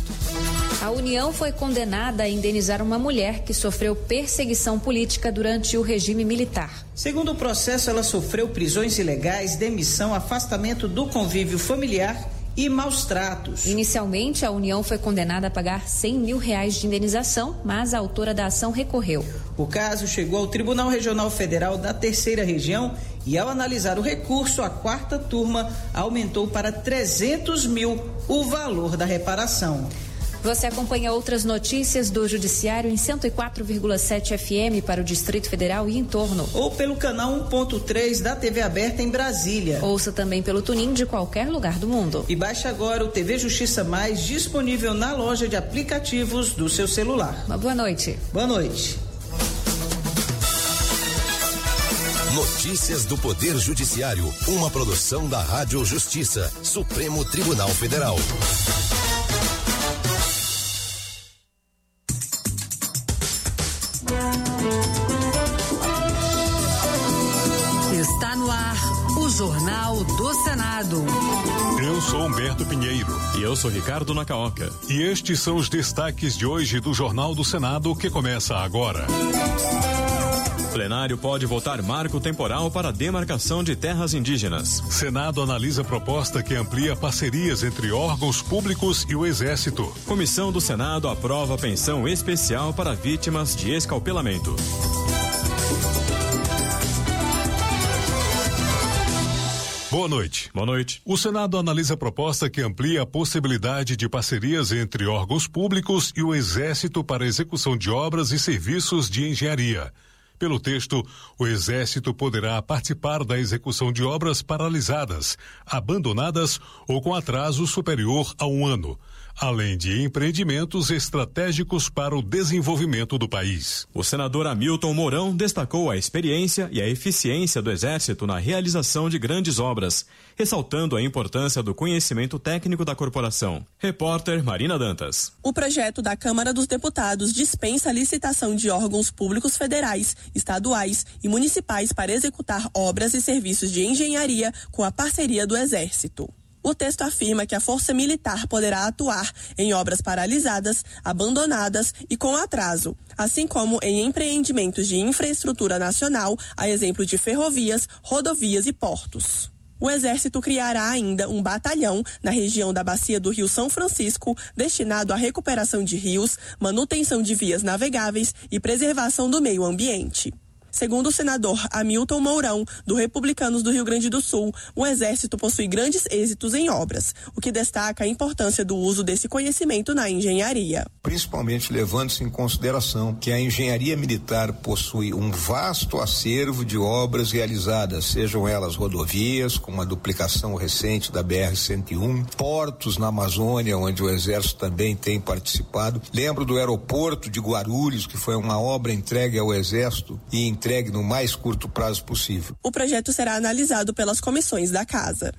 A União foi condenada a indenizar uma mulher que sofreu perseguição política durante o regime militar. Segundo o processo, ela sofreu prisões ilegais, demissão, afastamento do convívio familiar e maus tratos. Inicialmente, a União foi condenada a pagar cem mil reais de indenização, mas a autora da ação recorreu. O caso chegou ao Tribunal Regional Federal da Terceira Região e, ao analisar o recurso, a quarta turma aumentou para trezentos mil o valor da reparação. Você acompanha outras notícias do Judiciário em cento e quatro vírgula sete F M para o Distrito Federal e em torno. Ou pelo canal um ponto três da T V aberta em Brasília. Ouça também pelo TuneIn de qualquer lugar do mundo. E baixe agora o T V Justiça Mais, disponível na loja de aplicativos do seu celular. Uma boa noite. Boa noite. Notícias do Poder Judiciário, uma produção da Rádio Justiça, Supremo Tribunal Federal. Está no ar o Jornal do Senado. Eu sou Humberto Pinheiro. E eu sou Ricardo Nacaoca. E estes são os destaques de hoje do Jornal do Senado, que começa agora. O plenário pode votar marco temporal para a demarcação de terras indígenas. Senado analisa proposta que amplia parcerias entre órgãos públicos e o Exército. Comissão do Senado aprova pensão especial para vítimas de escalpelamento. Boa noite. Boa noite. O Senado analisa a proposta que amplia a possibilidade de parcerias entre órgãos públicos e o Exército para a execução de obras e serviços de engenharia. Pelo texto, o Exército poderá participar da execução de obras paralisadas, abandonadas ou com atraso superior a um ano, além de empreendimentos estratégicos para o desenvolvimento do país. O senador Hamilton Mourão destacou a experiência e a eficiência do Exército na realização de grandes obras, ressaltando a importância do conhecimento técnico da corporação. Repórter Marina Dantas. O projeto da Câmara dos Deputados dispensa a licitação de órgãos públicos federais, estaduais e municipais para executar obras e serviços de engenharia com a parceria do Exército. O texto afirma que a Força Militar poderá atuar em obras paralisadas, abandonadas e com atraso, assim como em empreendimentos de infraestrutura nacional, a exemplo de ferrovias, rodovias e portos. O Exército criará ainda um batalhão na região da Bacia do Rio São Francisco, destinado à recuperação de rios, manutenção de vias navegáveis e preservação do meio ambiente. Segundo o senador Hamilton Mourão, do Republicanos do Rio Grande do Sul, o Exército possui grandes êxitos em obras, o que destaca a importância do uso desse conhecimento na engenharia. Principalmente levando-se em consideração que a engenharia militar possui um vasto acervo de obras realizadas, sejam elas rodovias, com uma duplicação recente da B R cento e um, portos na Amazônia, onde o Exército também tem participado. Lembro do aeroporto de Guarulhos, que foi uma obra entregue ao Exército e entregue no mais curto prazo possível. O projeto será analisado pelas comissões da Casa.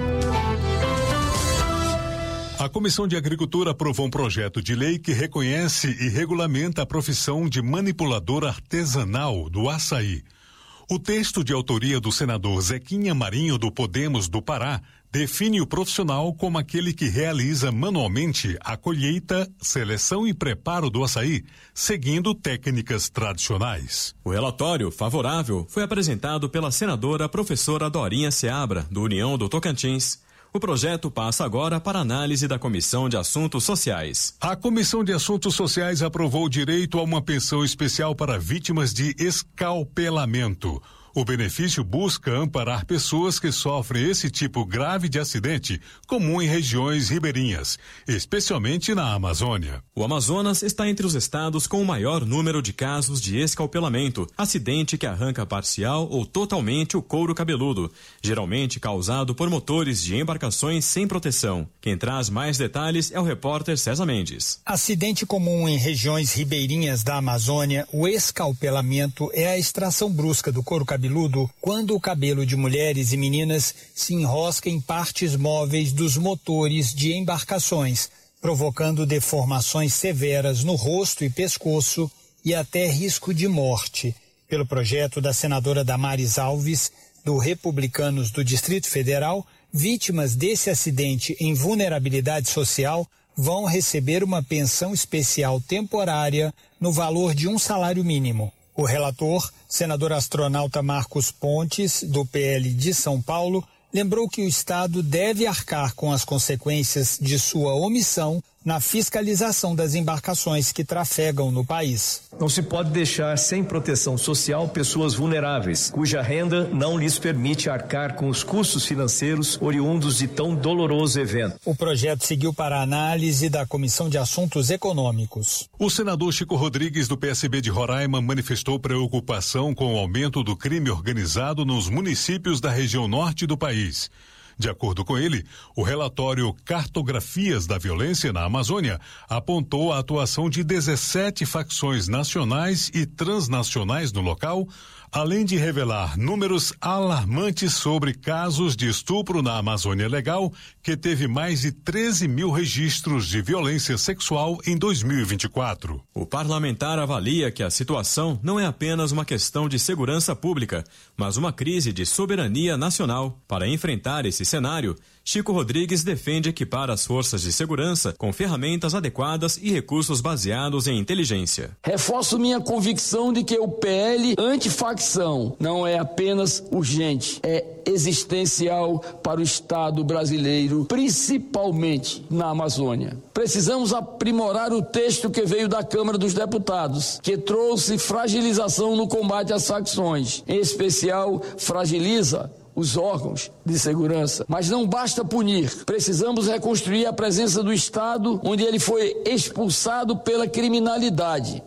A Comissão de Agricultura aprovou um projeto de lei que reconhece e regulamenta a profissão de manipulador artesanal do açaí. O texto de autoria do senador Zequinha Marinho, do Podemos do Pará, define o profissional como aquele que realiza manualmente a colheita, seleção e preparo do açaí, seguindo técnicas tradicionais. O relatório favorável foi apresentado pela senadora professora Dorinha Seabra, do União do Tocantins. O projeto passa agora para análise da Comissão de Assuntos Sociais. A Comissão de Assuntos Sociais aprovou o direito a uma pensão especial para vítimas de escalpelamento. O benefício busca amparar pessoas que sofrem esse tipo grave de acidente, comum em regiões ribeirinhas, especialmente na Amazônia. O Amazonas está entre os estados com o maior número de casos de escalpelamento, acidente que arranca parcial ou totalmente o couro cabeludo, geralmente causado por motores de embarcações sem proteção. Quem traz mais detalhes é o repórter César Mendes. Acidente comum em regiões ribeirinhas da Amazônia, o escalpelamento é a extração brusca do couro cabeludo quando o cabelo de mulheres e meninas se enrosca em partes móveis dos motores de embarcações, provocando deformações severas no rosto e pescoço e até risco de morte. Pelo projeto da senadora Damares Alves, do Republicanos do Distrito Federal, vítimas desse acidente em vulnerabilidade social vão receber uma pensão especial temporária no valor de um salário mínimo. O relator, senador astronauta Marcos Pontes, do P L de São Paulo, lembrou que o Estado deve arcar com as consequências de sua omissão na fiscalização das embarcações que trafegam no país. Não se pode deixar sem proteção social pessoas vulneráveis, cuja renda não lhes permite arcar com os custos financeiros oriundos de tão doloroso evento. O projeto seguiu para a análise da Comissão de Assuntos Econômicos. O senador Chico Rodrigues, do P S B de Roraima, manifestou preocupação com o aumento do crime organizado nos municípios da região norte do país. De acordo com ele, o relatório Cartografias da Violência na Amazônia apontou a atuação de dezessete facções nacionais e transnacionais no local, além de revelar números alarmantes sobre casos de estupro na Amazônia Legal, que teve mais de treze mil registros de violência sexual em dois mil e vinte e quatro. O parlamentar avalia que a situação não é apenas uma questão de segurança pública, mas uma crise de soberania nacional. Para enfrentar esse cenário, Chico Rodrigues defende equipar as forças de segurança com ferramentas adequadas e recursos baseados em inteligência. Reforço minha convicção de que o P L antifacção não é apenas urgente, é existencial para o Estado brasileiro, principalmente na Amazônia. Precisamos aprimorar o texto que veio da Câmara dos Deputados, que trouxe fragilização no combate às facções. Em especial, fragiliza os órgãos de segurança. Mas não basta punir. Precisamos reconstruir a presença do Estado onde ele foi expulsado pela criminalidade.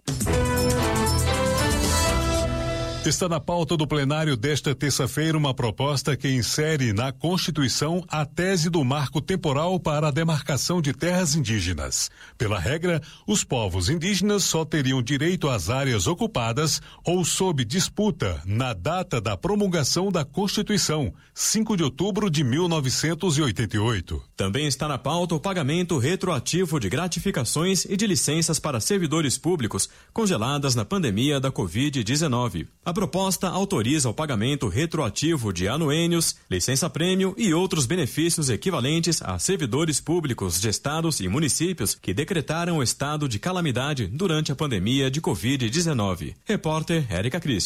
Está na pauta do plenário desta terça-feira uma proposta que insere na Constituição a tese do marco temporal para a demarcação de terras indígenas. Pela regra, os povos indígenas só teriam direito às áreas ocupadas ou sob disputa na data da promulgação da Constituição, cinco de outubro de mil novecentos e oitenta e oito. Também está na pauta o pagamento retroativo de gratificações e de licenças para servidores públicos congeladas na pandemia da covid dezenove. A proposta autoriza o pagamento retroativo de anuênios, licença-prêmio e outros benefícios equivalentes a servidores públicos de estados e municípios que decretaram o estado de calamidade durante a pandemia de covid dezenove. Repórter Érica Christian.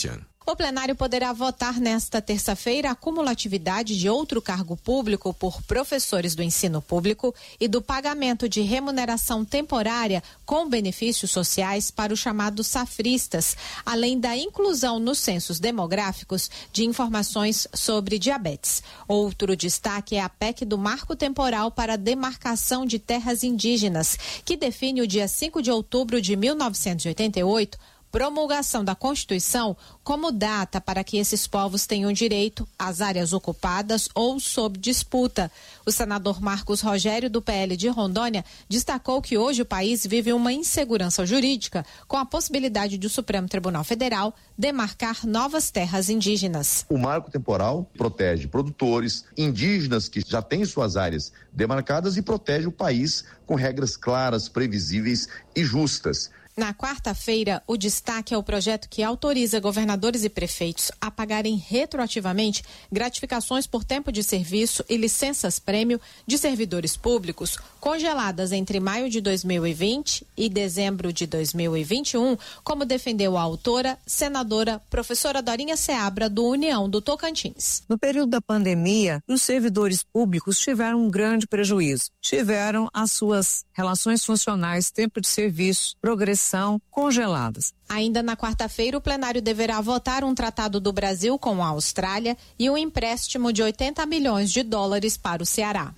O plenário poderá votar nesta terça-feira a cumulatividade de outro cargo público por professores do ensino público e do pagamento de remuneração temporária com benefícios sociais para os chamados safristas, além da inclusão nos censos demográficos de informações sobre diabetes. Outro destaque é a P E C do Marco Temporal para a Demarcação de Terras Indígenas, que define o dia cinco de outubro de mil novecentos e oitenta e oito, promulgação da Constituição, como data para que esses povos tenham direito às áreas ocupadas ou sob disputa. O senador Marcos Rogério, do P L de Rondônia, destacou que hoje o país vive uma insegurança jurídica com a possibilidade do Supremo Tribunal Federal demarcar novas terras indígenas. O marco temporal protege produtores indígenas que já têm suas áreas demarcadas e protege o país com regras claras, previsíveis e justas. Na quarta-feira, o destaque é o projeto que autoriza governadores e prefeitos a pagarem retroativamente gratificações por tempo de serviço e licenças-prêmio de servidores públicos congeladas entre maio de dois mil e vinte e dezembro de dois mil e vinte e um, como defendeu a autora, senadora, professora Dorinha Seabra, do União do Tocantins. No período da pandemia, os servidores públicos tiveram um grande prejuízo. Tiveram as suas relações funcionais, tempo de serviço, progressão, congeladas. Ainda na quarta-feira, o plenário deverá votar um tratado do Brasil com a Austrália e um empréstimo de oitenta milhões de dólares para o Ceará.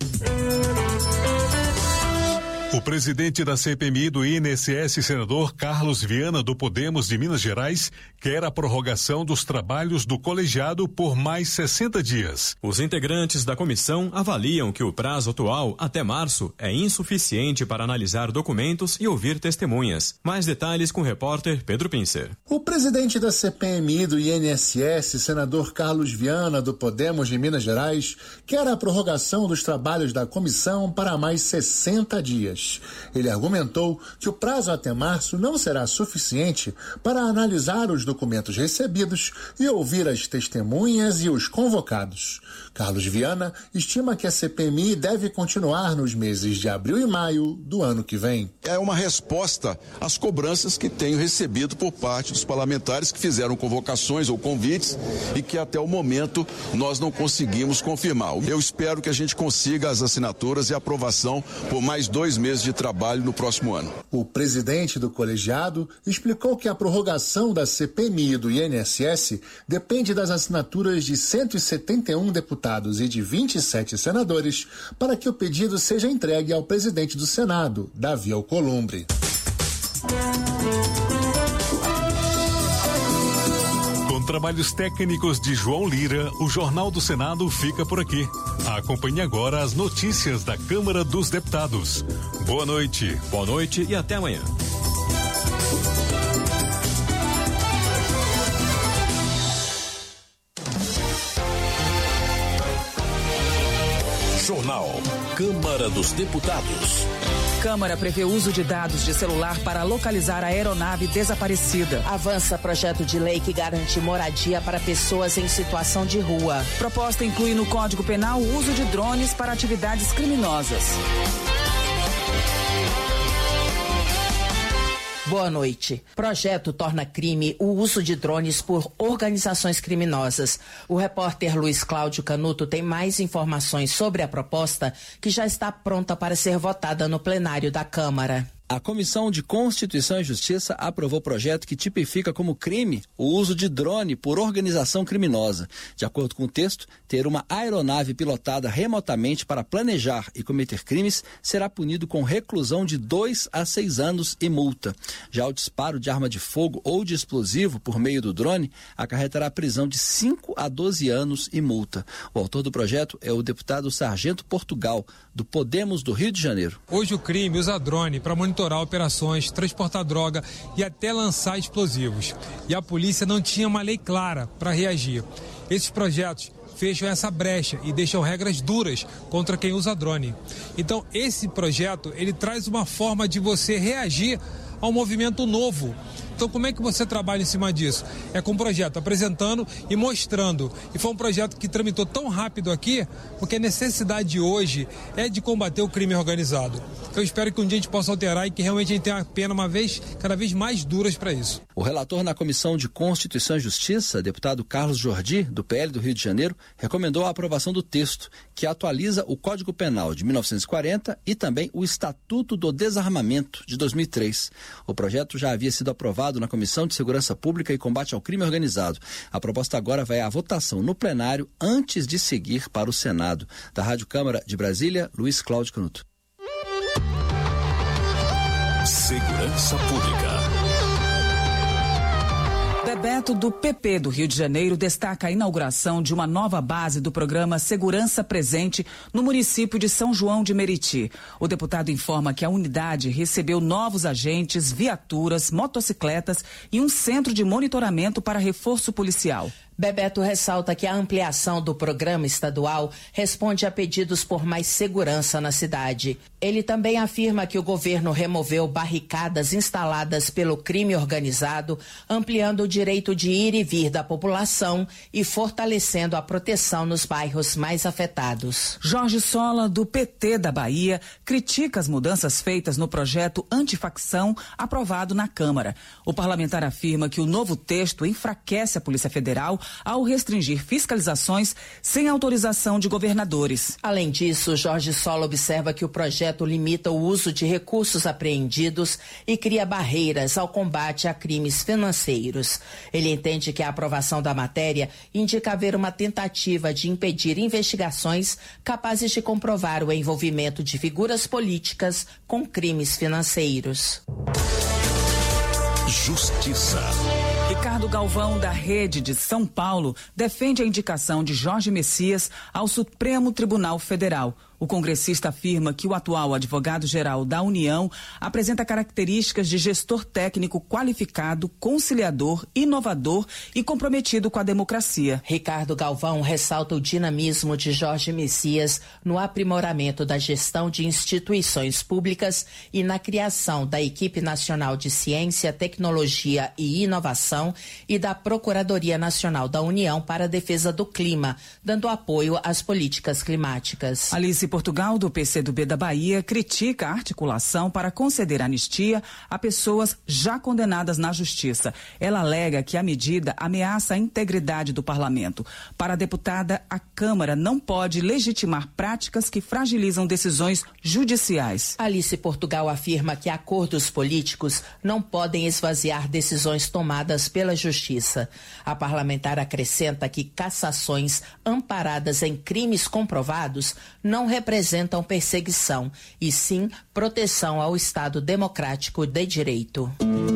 O presidente da C P M I do I N S S, senador Carlos Viana, do Podemos de Minas Gerais, quer a prorrogação dos trabalhos do colegiado por mais sessenta dias. Os integrantes da comissão avaliam que o prazo atual, até março, é insuficiente para analisar documentos e ouvir testemunhas. Mais detalhes com o repórter Pedro Pincer. O presidente da C P M I do I N S S, senador Carlos Viana, do Podemos de Minas Gerais, quer a prorrogação dos trabalhos da comissão para mais sessenta dias. Ele argumentou que o prazo até março não será suficiente para analisar os documentos recebidos e ouvir as testemunhas e os convocados. Carlos Viana estima que a C P M I deve continuar nos meses de abril e maio do ano que vem. É uma resposta às cobranças que tenho recebido por parte dos parlamentares que fizeram convocações ou convites e que até o momento nós não conseguimos confirmar. Eu espero que a gente consiga as assinaturas e aprovação por mais dois meses de trabalho no próximo ano. O presidente do colegiado explicou que a prorrogação da C P M I e do I N S S depende das assinaturas de cento e setenta e um deputados e de vinte e sete senadores para que o pedido seja entregue ao presidente do Senado, Davi Alcolumbre. Com trabalhos técnicos de João Lira, o Jornal do Senado fica por aqui. Acompanhe agora as notícias da Câmara dos Deputados. Boa noite. Boa noite e até amanhã. Jornal Câmara dos Deputados. Câmara prevê uso de dados de celular para localizar a aeronave desaparecida. Avança projeto de lei que garante moradia para pessoas em situação de rua. Proposta inclui no Código Penal o uso de drones para atividades criminosas. Boa noite. Projeto torna crime o uso de drones por organizações criminosas. O repórter Luiz Cláudio Canuto tem mais informações sobre a proposta, que já está pronta para ser votada no plenário da Câmara. A Comissão de Constituição e Justiça aprovou o projeto que tipifica como crime o uso de drone por organização criminosa. De acordo com o texto, ter uma aeronave pilotada remotamente para planejar e cometer crimes será punido com reclusão de dois a seis anos e multa. Já o disparo de arma de fogo ou de explosivo por meio do drone acarretará prisão de cinco a doze anos e multa. O autor do projeto é o deputado Sargento Portugal, do Podemos do Rio de Janeiro. Hoje o crime usa drone para monitorar operações, transportar droga e até lançar explosivos. E a polícia não tinha uma lei clara para reagir. Esses projetos fecham essa brecha e deixam regras duras contra quem usa drone. Então, esse projeto, ele traz uma forma de você reagir a um movimento novo Então, como é que você trabalha em cima disso? É com um projeto, apresentando e mostrando. E foi um projeto que tramitou tão rápido aqui, porque a necessidade hoje é de combater o crime organizado. Eu espero que um dia a gente possa alterar e que realmente a gente tenha a pena uma vez, cada vez mais duras para isso. O relator na Comissão de Constituição e Justiça, deputado Carlos Jordi, do P L do Rio de Janeiro, recomendou a aprovação do texto, que atualiza o Código Penal de mil novecentos e quarenta e também o Estatuto do Desarmamento de dois mil e três. O projeto já havia sido aprovado na Comissão de Segurança Pública e Combate ao Crime Organizado. A proposta agora vai à votação no plenário antes de seguir para o Senado. Da Rádio Câmara de Brasília, Luiz Cláudio Canuto. Segurança Pública. Bebeto, do P P do Rio de Janeiro, destaca a inauguração de uma nova base do programa Segurança Presente no município de São João de Meriti. O deputado informa que a unidade recebeu novos agentes, viaturas, motocicletas e um centro de monitoramento para reforço policial. Bebeto ressalta que a ampliação do programa estadual responde a pedidos por mais segurança na cidade. Ele também afirma que o governo removeu barricadas instaladas pelo crime organizado, ampliando o direito de ir e vir da população e fortalecendo a proteção nos bairros mais afetados. Jorge Sola, do P T da Bahia, critica as mudanças feitas no projeto antifacção aprovado na Câmara. O parlamentar afirma que o novo texto enfraquece a Polícia Federal ao restringir fiscalizações sem autorização de governadores. Além disso, Jorge Sola observa que o projeto limita o uso de recursos apreendidos e cria barreiras ao combate a crimes financeiros. Ele entende que a aprovação da matéria indica haver uma tentativa de impedir investigações capazes de comprovar o envolvimento de figuras políticas com crimes financeiros. Justiça. Ricardo Galvão, da Rede de São Paulo, defende a indicação de Jorge Messias ao Supremo Tribunal Federal. O congressista afirma que o atual advogado-geral da União apresenta características de gestor técnico qualificado, conciliador, inovador e comprometido com a democracia. Ricardo Galvão ressalta o dinamismo de Jorge Messias no aprimoramento da gestão de instituições públicas e na criação da Equipe Nacional de Ciência, Tecnologia e Inovação e da Procuradoria Nacional da União para a Defesa do Clima, dando apoio às políticas climáticas. Alice Portugal, do P C do B da Bahia, critica a articulação para conceder anistia a pessoas já condenadas na Justiça. Ela alega que a medida ameaça a integridade do parlamento. Para a deputada, a Câmara não pode legitimar práticas que fragilizam decisões judiciais. Alice Portugal afirma que acordos políticos não podem esvaziar decisões tomadas pela Justiça. A parlamentar acrescenta que cassações amparadas em crimes comprovados não representam perseguição, e sim proteção ao Estado democrático de direito.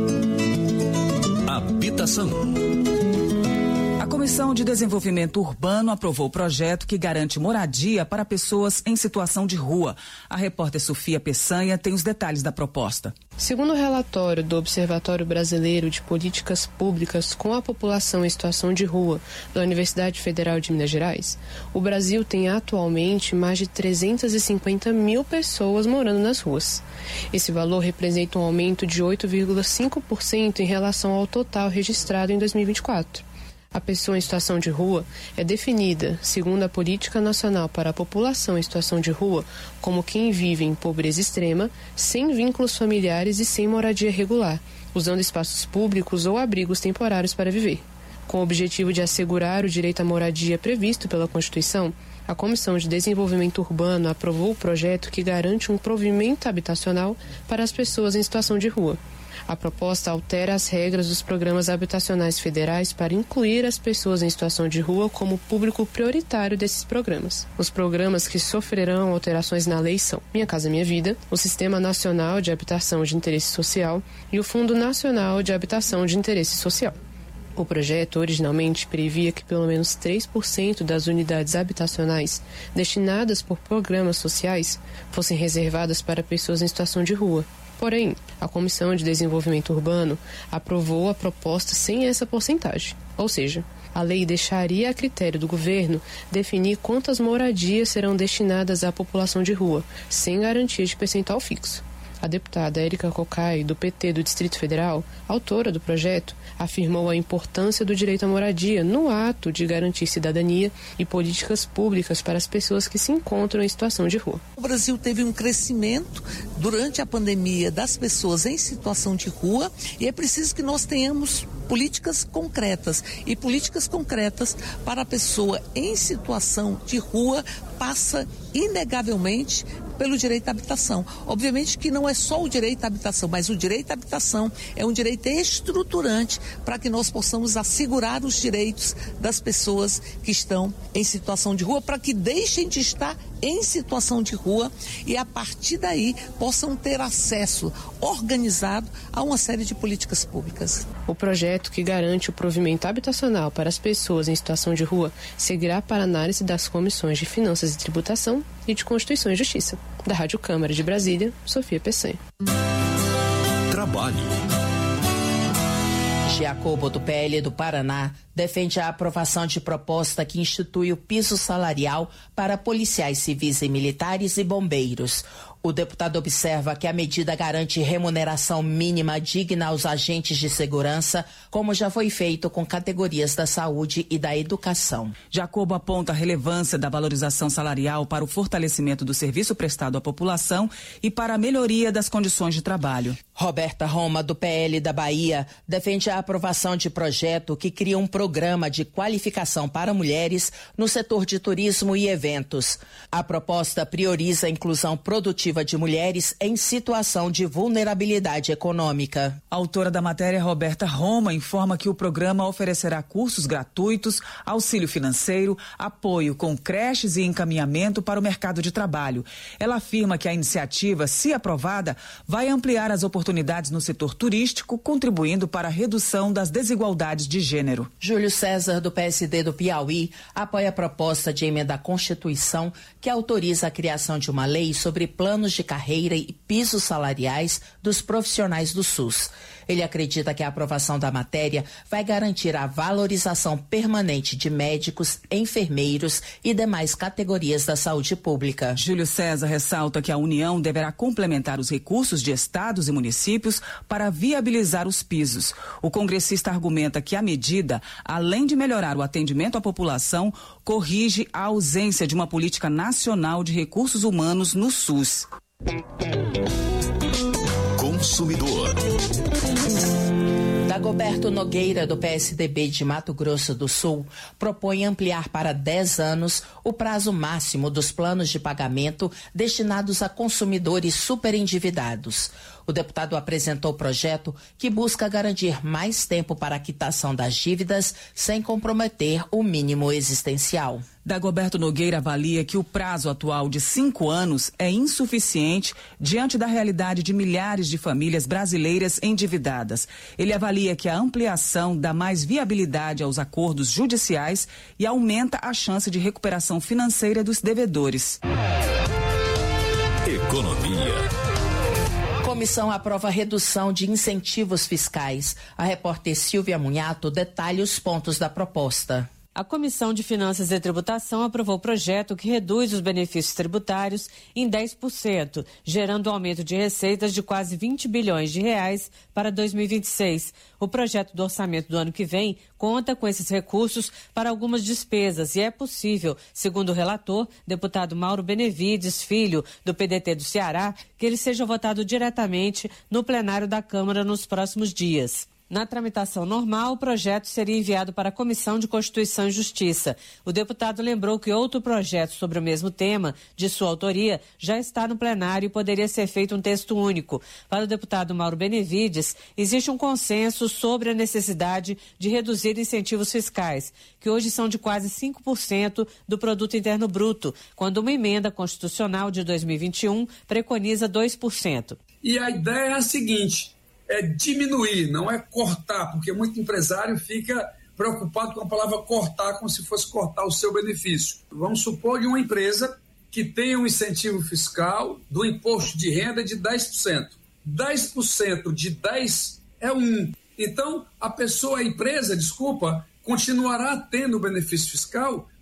Habitação. A Comissão de Desenvolvimento Urbano aprovou o projeto que garante moradia para pessoas em situação de rua. A repórter Sofia Peçanha tem os detalhes da proposta. Segundo o relatório do Observatório Brasileiro de Políticas Públicas com a População em Situação de Rua da Universidade Federal de Minas Gerais, o Brasil tem atualmente mais de trezentas e cinquenta mil pessoas morando nas ruas. Esse valor representa um aumento de oito vírgula cinco por cento em relação ao total registrado em dois mil e vinte e quatro. A pessoa em situação de rua é definida, segundo a Política Nacional para a População em Situação de Rua, como quem vive em pobreza extrema, sem vínculos familiares e sem moradia regular, usando espaços públicos ou abrigos temporários para viver. Com o objetivo de assegurar o direito à moradia previsto pela Constituição, a Comissão de Desenvolvimento Urbano aprovou o projeto que garante um provimento habitacional para as pessoas em situação de rua. A proposta altera as regras dos programas habitacionais federais para incluir as pessoas em situação de rua como público prioritário desses programas. Os programas que sofrerão alterações na lei são Minha Casa Minha Vida, o Sistema Nacional de Habitação de Interesse Social e o Fundo Nacional de Habitação de Interesse Social. O projeto originalmente previa que pelo menos três por cento das unidades habitacionais destinadas por programas sociais fossem reservadas para pessoas em situação de rua. Porém, a Comissão de Desenvolvimento Urbano aprovou a proposta sem essa porcentagem. Ou seja, a lei deixaria a critério do governo definir quantas moradias serão destinadas à população de rua, sem garantia de percentual fixo. A deputada Érica Cocai, do P T do Distrito Federal, autora do projeto, afirmou a importância do direito à moradia no ato de garantir cidadania e políticas públicas para as pessoas que se encontram em situação de rua. O Brasil teve um crescimento durante a pandemia das pessoas em situação de rua e é preciso que nós tenhamos políticas concretas. E políticas concretas para a pessoa em situação de rua passa inegavelmente pelo direito à habitação. Obviamente que não é só o direito à habitação, mas o direito à habitação é um direito estruturante para que nós possamos assegurar os direitos das pessoas que estão em situação de rua, para que deixem de estar em situação de rua e a partir daí possam ter acesso organizado a uma série de políticas públicas. O projeto, que garante o provimento habitacional para as pessoas em situação de rua, seguirá para análise das comissões de Finanças e Tributação e de Constituição e Justiça. Da Rádio Câmara de Brasília, Sofia Peçanha. Trabalho. Jacobo, do P L do Paraná, defende a aprovação de proposta que institui o piso salarial para policiais civis e militares e bombeiros. O deputado observa que a medida garante remuneração mínima digna aos agentes de segurança, como já foi feito com categorias da saúde e da educação. Jacobo aponta a relevância da valorização salarial para o fortalecimento do serviço prestado à população e para a melhoria das condições de trabalho. Roberta Roma, do P L da Bahia, defende a aprovação de projeto que cria um programa de qualificação para mulheres no setor de turismo e eventos. A proposta prioriza a inclusão produtiva de mulheres em situação de vulnerabilidade econômica. A autora da matéria, Roberta Roma, informa que o programa oferecerá cursos gratuitos, auxílio financeiro, apoio com creches e encaminhamento para o mercado de trabalho. Ela afirma que a iniciativa, se aprovada, vai ampliar as oportunidades no setor turístico, contribuindo para a redução das desigualdades de gênero. Júlio César, do P S D do Piauí, apoia a proposta de emenda à Constituição que autoriza a criação de uma lei sobre planos de carreira e pisos salariais dos profissionais do SUS. Ele acredita que a aprovação da matéria vai garantir a valorização permanente de médicos, enfermeiros e demais categorias da saúde pública. Júlio César ressalta que a União deverá complementar os recursos de estados e municípios para viabilizar os pisos. O congressista argumenta que a medida, além de melhorar o atendimento à população, corrige a ausência de uma política nacional de recursos humanos no SUS. Consumidor. Dagoberto Nogueira, do P S D B de Mato Grosso do Sul, propõe ampliar para dez anos o prazo máximo dos planos de pagamento destinados a consumidores superendividados. O deputado apresentou o projeto que busca garantir mais tempo para a quitação das dívidas sem comprometer o mínimo existencial. Dagoberto Nogueira avalia que o prazo atual de cinco anos é insuficiente diante da realidade de milhares de famílias brasileiras endividadas. Ele avalia que a ampliação dá mais viabilidade aos acordos judiciais e aumenta a chance de recuperação financeira dos devedores. Economia. Comissão aprova redução de incentivos fiscais. A repórter Silvia Munhato detalha os pontos da proposta. A Comissão de Finanças e Tributação aprovou o projeto que reduz os benefícios tributários em dez por cento, gerando um aumento de receitas de quase vinte bilhões de reais para dois mil e vinte e seis. O projeto do orçamento do ano que vem conta com esses recursos para algumas despesas e é possível, segundo o relator, deputado Mauro Benevides, filho do P D T do Ceará, que ele seja votado diretamente no plenário da Câmara nos próximos dias. Na tramitação normal, o projeto seria enviado para a Comissão de Constituição e Justiça. O deputado lembrou que outro projeto sobre o mesmo tema, de sua autoria, já está no plenário e poderia ser feito um texto único. Para o deputado Mauro Benevides, existe um consenso sobre a necessidade de reduzir incentivos fiscais, que hoje são de quase cinco por cento do Produto Interno Bruto, quando uma emenda constitucional de dois mil e vinte e um preconiza dois por cento. E a ideia é a seguinte: é diminuir, não é cortar, porque muito empresário fica preocupado com a palavra cortar, como se fosse cortar o seu benefício. Vamos supor que uma empresa que tenha um incentivo fiscal do imposto de renda de dez por cento. dez por cento de dez é um. Então, a pessoa, a empresa, desculpa, continuará tendo o benefício fiscal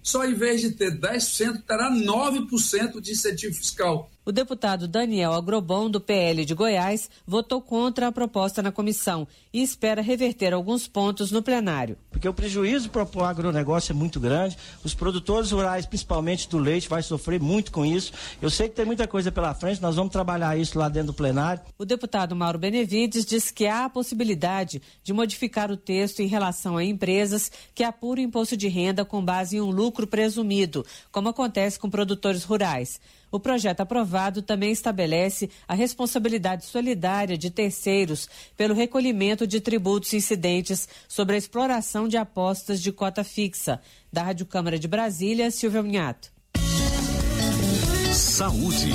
só em vez de ter dez por cento, terá nove por cento de incentivo fiscal. O deputado Daniel Agrobon, do P L de Goiás, votou contra a proposta na comissão e espera reverter alguns pontos no plenário. Porque o prejuízo para o agronegócio é muito grande, os produtores rurais, principalmente do leite, vai sofrer muito com isso. Eu sei que tem muita coisa pela frente, nós vamos trabalhar isso lá dentro do plenário. O deputado Mauro Benevides diz que há a possibilidade de modificar o texto em relação a empresas que apuram imposto de renda com base em um lucro presumido, como acontece com produtores rurais. O projeto aprovado também estabelece a responsabilidade solidária de terceiros pelo recolhimento de tributos incidentes sobre a exploração de apostas de cota fixa. Da Rádio Câmara de Brasília, Silvia Minhato. Saúde.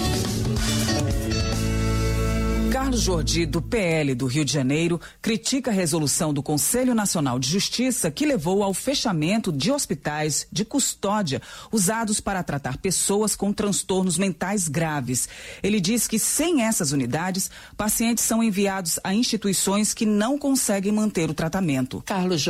Carlos Jordi, do P L do Rio de Janeiro, critica a resolução do Conselho Nacional de Justiça que levou ao fechamento de hospitais de custódia usados para tratar pessoas com transtornos mentais graves. Ele diz que sem essas unidades, pacientes são enviados a instituições que não conseguem manter o tratamento. Carlos